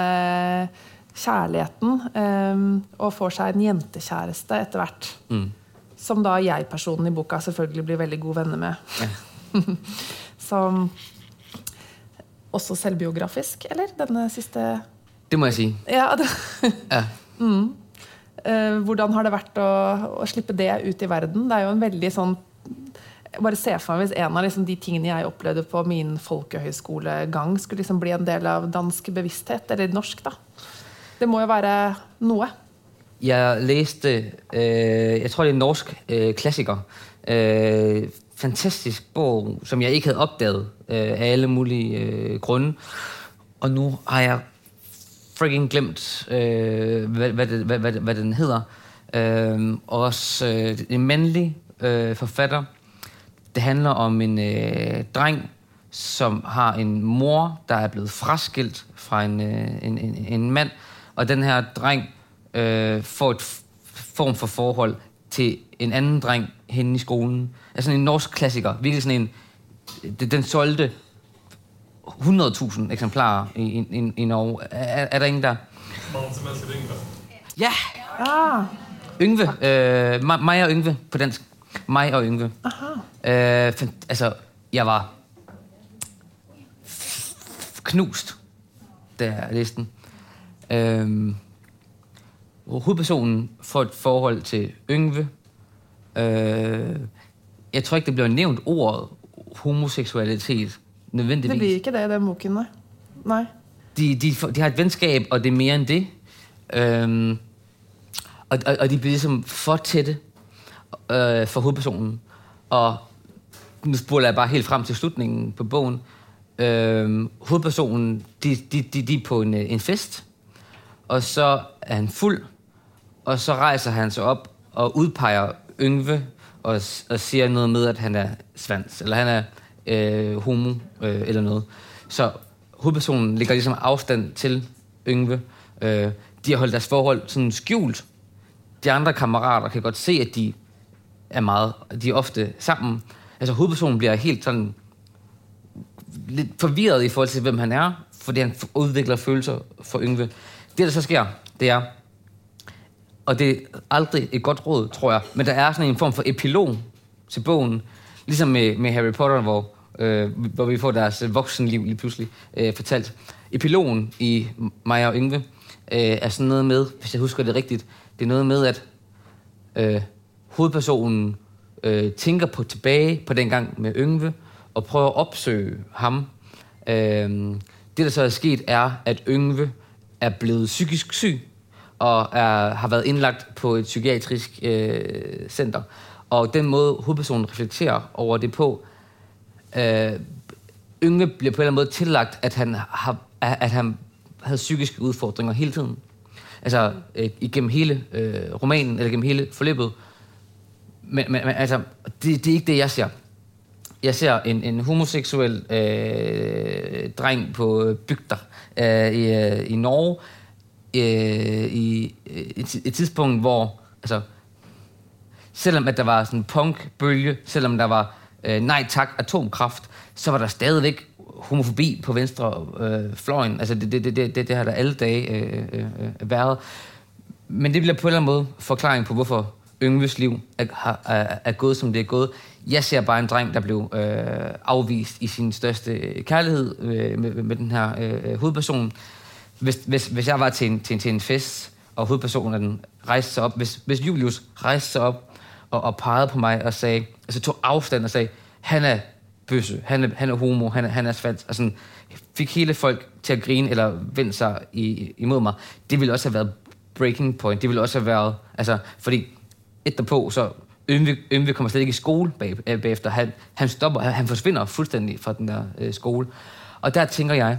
kjærligheten, og får seg en jentekjæreste etter hvert, mm. som da jeg-personen i boka selvfølgelig blir veldig gode venner med. Ja. Som også selvbiografisk, eller? Denne siste... Det må jeg sige. Ja, det... ja. Mm. Uh, hvordan har det vært å, å slippe det ut i verden? Det er jo en veldig sånn, bare se for meg hvis en av liksom, de tingene jeg opplevde på min folkehøyskolegang skulle liksom bli en del av dansk bevissthet, eller norsk da. Det må jo være noe. Jeg læste, øh, jeg tror det er en norsk øh, klassiker, øh, fantastisk bog, som jeg ikke havde opdaget øh, af alle mulige øh, grunde, og nu har jeg freaking glemt, øh, hvad, hvad, det, hvad, hvad, hvad den hedder. Øh, også øh, en mandlig øh, forfatter. Det handler om en øh, dreng, som har en mor, der er blevet fraskilt fra en, øh, en, en, en mand, og den her dreng øh, får et form for forhold til en anden dreng henne i skolen. Altså en norsk klassiker. Virkelig sådan en... Den solgte hundrede tusind eksemplarer i, i, i Norge. Er, er der ingen der? Man som elsker Yngve. Ja! Ah, Yngve. Øh, mig, mig og Yngve på dansk. Mig og Yngve. aha. Øh, fan- altså, jeg var knust, da jeg læste den. Øh, hovedpersonen får et forhold til Yngve. Øh, jeg tror ikke, det bliver nævnt ordet homoseksualitet nødvendigvis. Det bliver ikke det i den boken, nej. Nej. De, de, de har et venskab, og det er mere end det. Øhm, og, og, og de bliver ligesom for tætte øh, for hovedpersonen. Og nu spoler jeg bare helt frem til slutningen på bogen. Øhm, hovedpersonen, de, de, de, de er på en, en fest, og så er han fuld, og så rejser han sig op og udpeger Yngve, og, og siger noget med, at han er svans, eller han er øh, homo, øh, eller noget. Så hovedpersonen lægger ligesom afstand til Yngve. Øh, de har holdt deres forhold sådan skjult. De andre kammerater kan godt se, at de er meget, de er ofte sammen. Altså hovedpersonen bliver helt sådan lidt forvirret i forhold til, hvem han er, fordi han udvikler følelser for Yngve. Det, der så sker, det er, og det er aldrig et godt råd, tror jeg, men der er sådan en form for epilog til bogen, ligesom med, med Harry Potter, hvor, øh, hvor vi får deres voksenliv lige pludselig øh, fortalt. Epilogen i mig og Yngve øh, er sådan noget med, hvis jeg husker det rigtigt, det er noget med, at øh, hovedpersonen øh, tænker på tilbage på den gang med Yngve, og prøver at opsøge ham. Øh, det, der så er sket, er, at Yngve er blevet psykisk syg, og er, har været indlagt på et psykiatrisk øh, center. Og den måde, hovedpersonen reflekterer over det på, øh, Yngve bliver på en eller anden måde tillagt, at han, har, at han havde psykiske udfordringer hele tiden. Altså øh, igennem hele øh, romanen, eller gennem hele forløbet. Men, men, men altså, det, det er ikke det, jeg ser. Jeg ser en, en homoseksuel øh, dreng på bygder øh, i, øh, i Norge, øh, i et, et tidspunkt, hvor altså, selvom at der var sådan en punk-bølge, selvom der var øh, nej tak atomkraft, så var der stadigvæk homofobi på venstre øh, fløjen. Altså det, det, det, det, det har der alle dage øh, øh, øh, været. Men det bliver på en eller anden måde forklaring på, hvorfor Yngves liv er, er, er gået, som det er gået. Jeg ser bare en dreng, der blev øh, afvist i sin største kærlighed øh, med, med den her øh, hovedperson. Hvis, hvis, hvis jeg var til en, til, en, til en fest, og hovedpersonen rejste sig op, hvis, hvis Julius rejste sig op og, og pegede på mig og sagde, altså tog afstand og sagde, han er bøsse, han er, han er homo, han er, han er svans, og sådan, fik hele folk til at grine eller vende sig i, imod mig, det ville også have været breaking point, det ville også have været, altså, fordi etterpå, så Yngve, Yngve kommer slet ikke i skole bag, bagefter, han, han stopper, han forsvinder fuldstændig fra den der øh, skole, og der tænker jeg,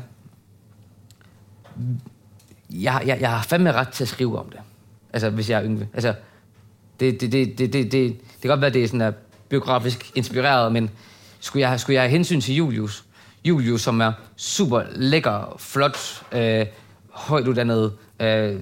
jeg, jeg, jeg har fandme ret til at skrive om det, altså, hvis jeg er Yngve, altså, det, det, det, det, det, det, det kan godt være, at det er sådan der biografisk inspireret, men skulle jeg, skulle jeg have hensyn til Julius, Julius, som er super lækker, flot, øh, højt uddannet, øh,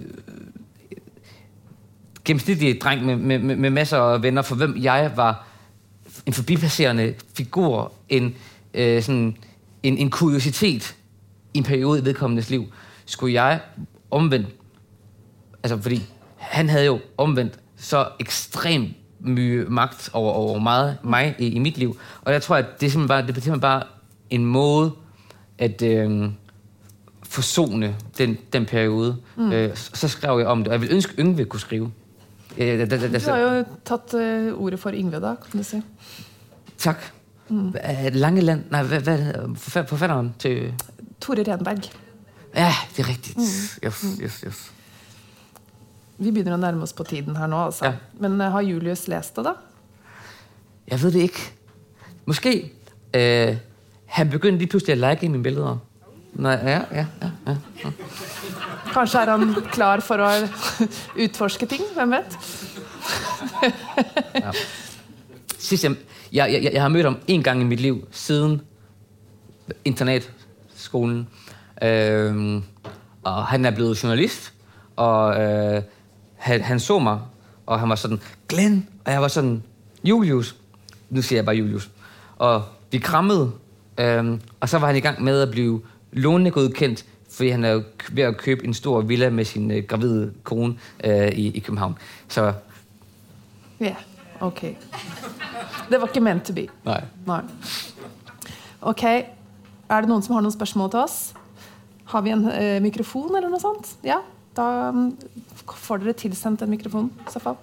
gennemsnitlig dreng med, med, med masser af venner, for hvem jeg var en forbipasserende figur, en, øh, sådan, en, en kuriositet i en periode i vedkommendes liv, skulle jeg omvendt, altså fordi han havde jo omvendt så ekstremt mye magt over, over meget, mig i, i mit liv, og jeg tror, at det er simpelthen bare, det er simpelthen bare en måde at øh, forsone den, den periode. Mm. Øh, så skrev jeg om det, og jeg vil ønske, Yngve kunne skrive. Ja, da, da, da, Du har jo taget uh, ordet for Yngve, da, kan du sige. Tak. Mm. Langeland, nej, hvad, hvad forfatteren til? Tore Renberg. Ja, det er rigtigt. Mm. Yes, yes, yes. Vi begynder at nærme os på tiden her nu, altså. Ja. Men uh, har Julius læst det, da? Jeg ved det ikke. Måske. Øh, han begyndte lige pludselig at like mine billeder. Nej, ja, ja, ja, ja. ja. Kanskje er han klar for at utforske ting, hvem vet? ja. Sidst, jeg, jeg, jeg, jeg har mødt ham en gang i mit liv, siden internatskolen. Øh, og han er blevet journalist, og øh, han, han så mig, og han var sådan, Glenn, og jeg var sådan, Julius. Nu siger jeg bare Julius. Og vi krammede, øh, og så var han i gang med at blive lånegodkendt fordi han er jo ved at købe en stor villa med sin øh, gravide kone øh, i, i København. Så... Ja, yeah, okay. Det var ikke meant to be. Nej. Nej. Ok, er det noen som har noen spørsmål til oss? Har vi en øh, mikrofon eller noe sånt? Ja, da um, får dere tilsendt en mikrofon, i så fall.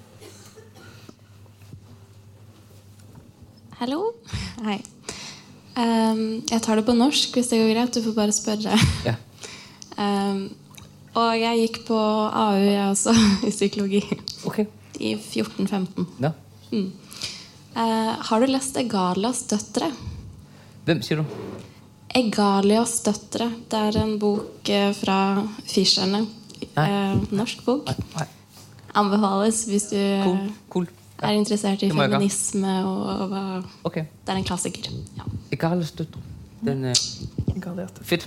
Hallo? Hei. Um, jeg tar det på norsk, hvis det går greit. Du får bare spørre. Ja. Um, og jeg gikk på A U, jeg også, i psykologi. Ok. I fjorten femten. Nå. Mm. Uh, har du lest Egalias døtre? Hvem siger du? Egalias døtre. Det er en bok uh, fra Fischerne. Uh, norsk bok. Nej, nej. Anbefales hvis du uh, Cool, cool. er interessert i Det må jeg gøre. feminisme og, og hva... Okay. Det er en klassiker. Ja. Egalias døtre. Den øh, fedt.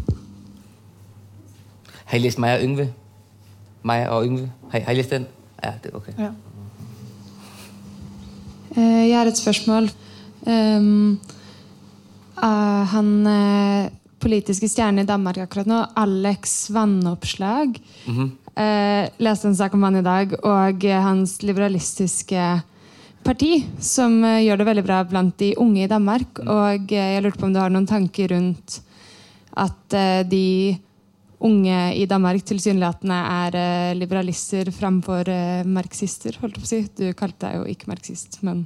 Har I læst mig og Yngve? Mig og Yngve. Har I, har I læst den? Ja, det er okay. Ja. Uh, jeg har et spørsmål. Um, uh, han uh, politiske stjerne i Danmark akkurat nå, Alex Vanopslagh, Mm-hmm. uh, leste en sak om han i dag, og uh, hans liberalistiske parti, som uh, gjør det veldig bra blant de unge i Danmark, Mm. og uh, jeg lurte på om du har noen tanker rundt at uh, de unge i Danmark tilsynelatende er uh, liberalister fremfor uh, marxister, holdt jeg på å si. Du kalte deg jo ikke marxist, men...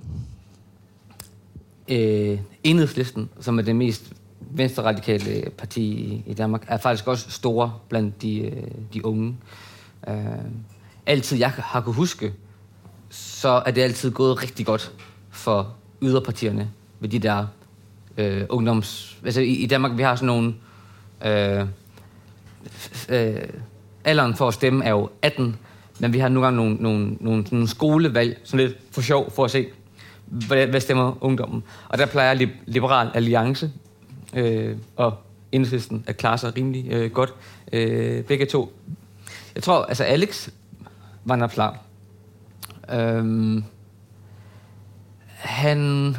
Øh, Enhedslisten, som er det mest venstreradikale parti i, i Danmark, er faktisk også store blandt de, øh, de unge. Øh, altid jeg har kunnet huske, så er det altid gået rigtig godt for yderpartierne ved de der øh, ungdoms... Altså i, i Danmark, vi har sådan nogle... Øh, øh, alderen for at stemme er jo atten, men vi har nogle gange nogle, nogle, nogle, nogle skolevalg, sådan lidt for sjov, for at se, hvad, hvad stemmer ungdommen. Og der plejer Lib- Liberal Alliance øh, og Enhedslisten at klare sig rimelig øh, godt. Øh, begge to. Jeg tror, altså Alex Vanopslagh, øh, han...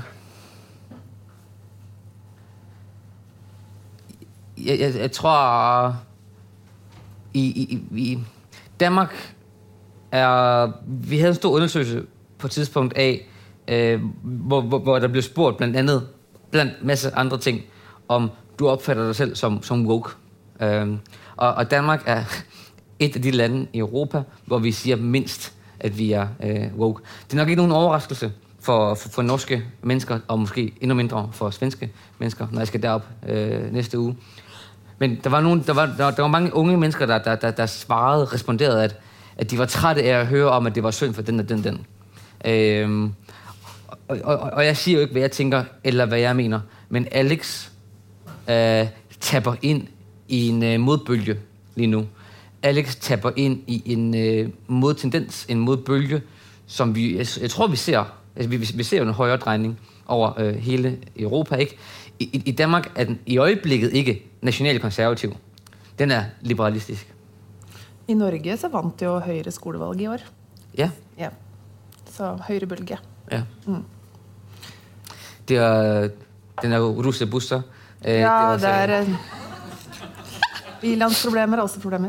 Jeg, jeg, jeg tror... I, i, i Danmark er... Vi havde en stor undersøgelse på et tidspunkt af, øh, hvor, hvor, hvor der blev spurgt blandt andet, blandt masse andre ting, om du opfatter dig selv som, som woke. Øh, og, og Danmark er et af de lande i Europa, hvor vi siger mindst, at vi er øh, woke. Det er nok ikke nogen overraskelse for, for, for norske mennesker, og måske endnu mindre for svenske mennesker, når jeg skal derop øh, næste uge. Men der var, nogen, der, var, der, der var mange unge mennesker, der, der, der, der svarede, responderede, at, at de var trætte af at høre om, at det var synd for den og den den. Øhm, og, og, og jeg siger jo ikke, hvad jeg tænker, eller hvad jeg mener, men Alex øh, tapper ind i en øh, modbølge lige nu. Alex tapper ind i en øh, modtendens, en modbølge, som vi, jeg, jeg tror, vi ser, altså vi, vi ser jo en højere drejning over øh, hele Europa, ikke? I, I Danmark er den i øjeblikket ikke nationalkonservativ. Den er liberalistisk. I Norge så vant jo Høyre skolevalg i år. Ja. Ja. Så høyrebølge. Ja. Mm. Det er, den er jo russebusser. Øh, Ja, også, det er... eh, Ilandsproblemer er også problemer.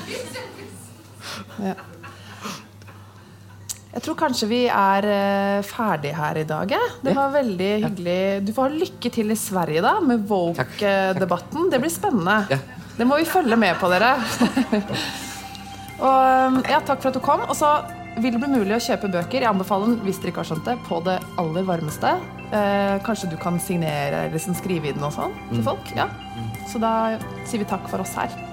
Ja. Jeg tror kanskje vi er eh, ferdig her i dag. eh. Det Ja. var veldig hyggelig. Du får ha lykke til i Sverige da, med woke-debatten. Det blir spennende. Ja. Det må vi følge med på, dere. Og ja, takk for at du kom. Og så vil det bli mulig å kjøpe bøker. Jeg anbefaler den, hvis dere ikke har skjønt det, på det aller varmeste. Eh, kanskje du kan signere eller liksom skrive i den og sånn til folk. Ja. Så da sier vi takk for oss her.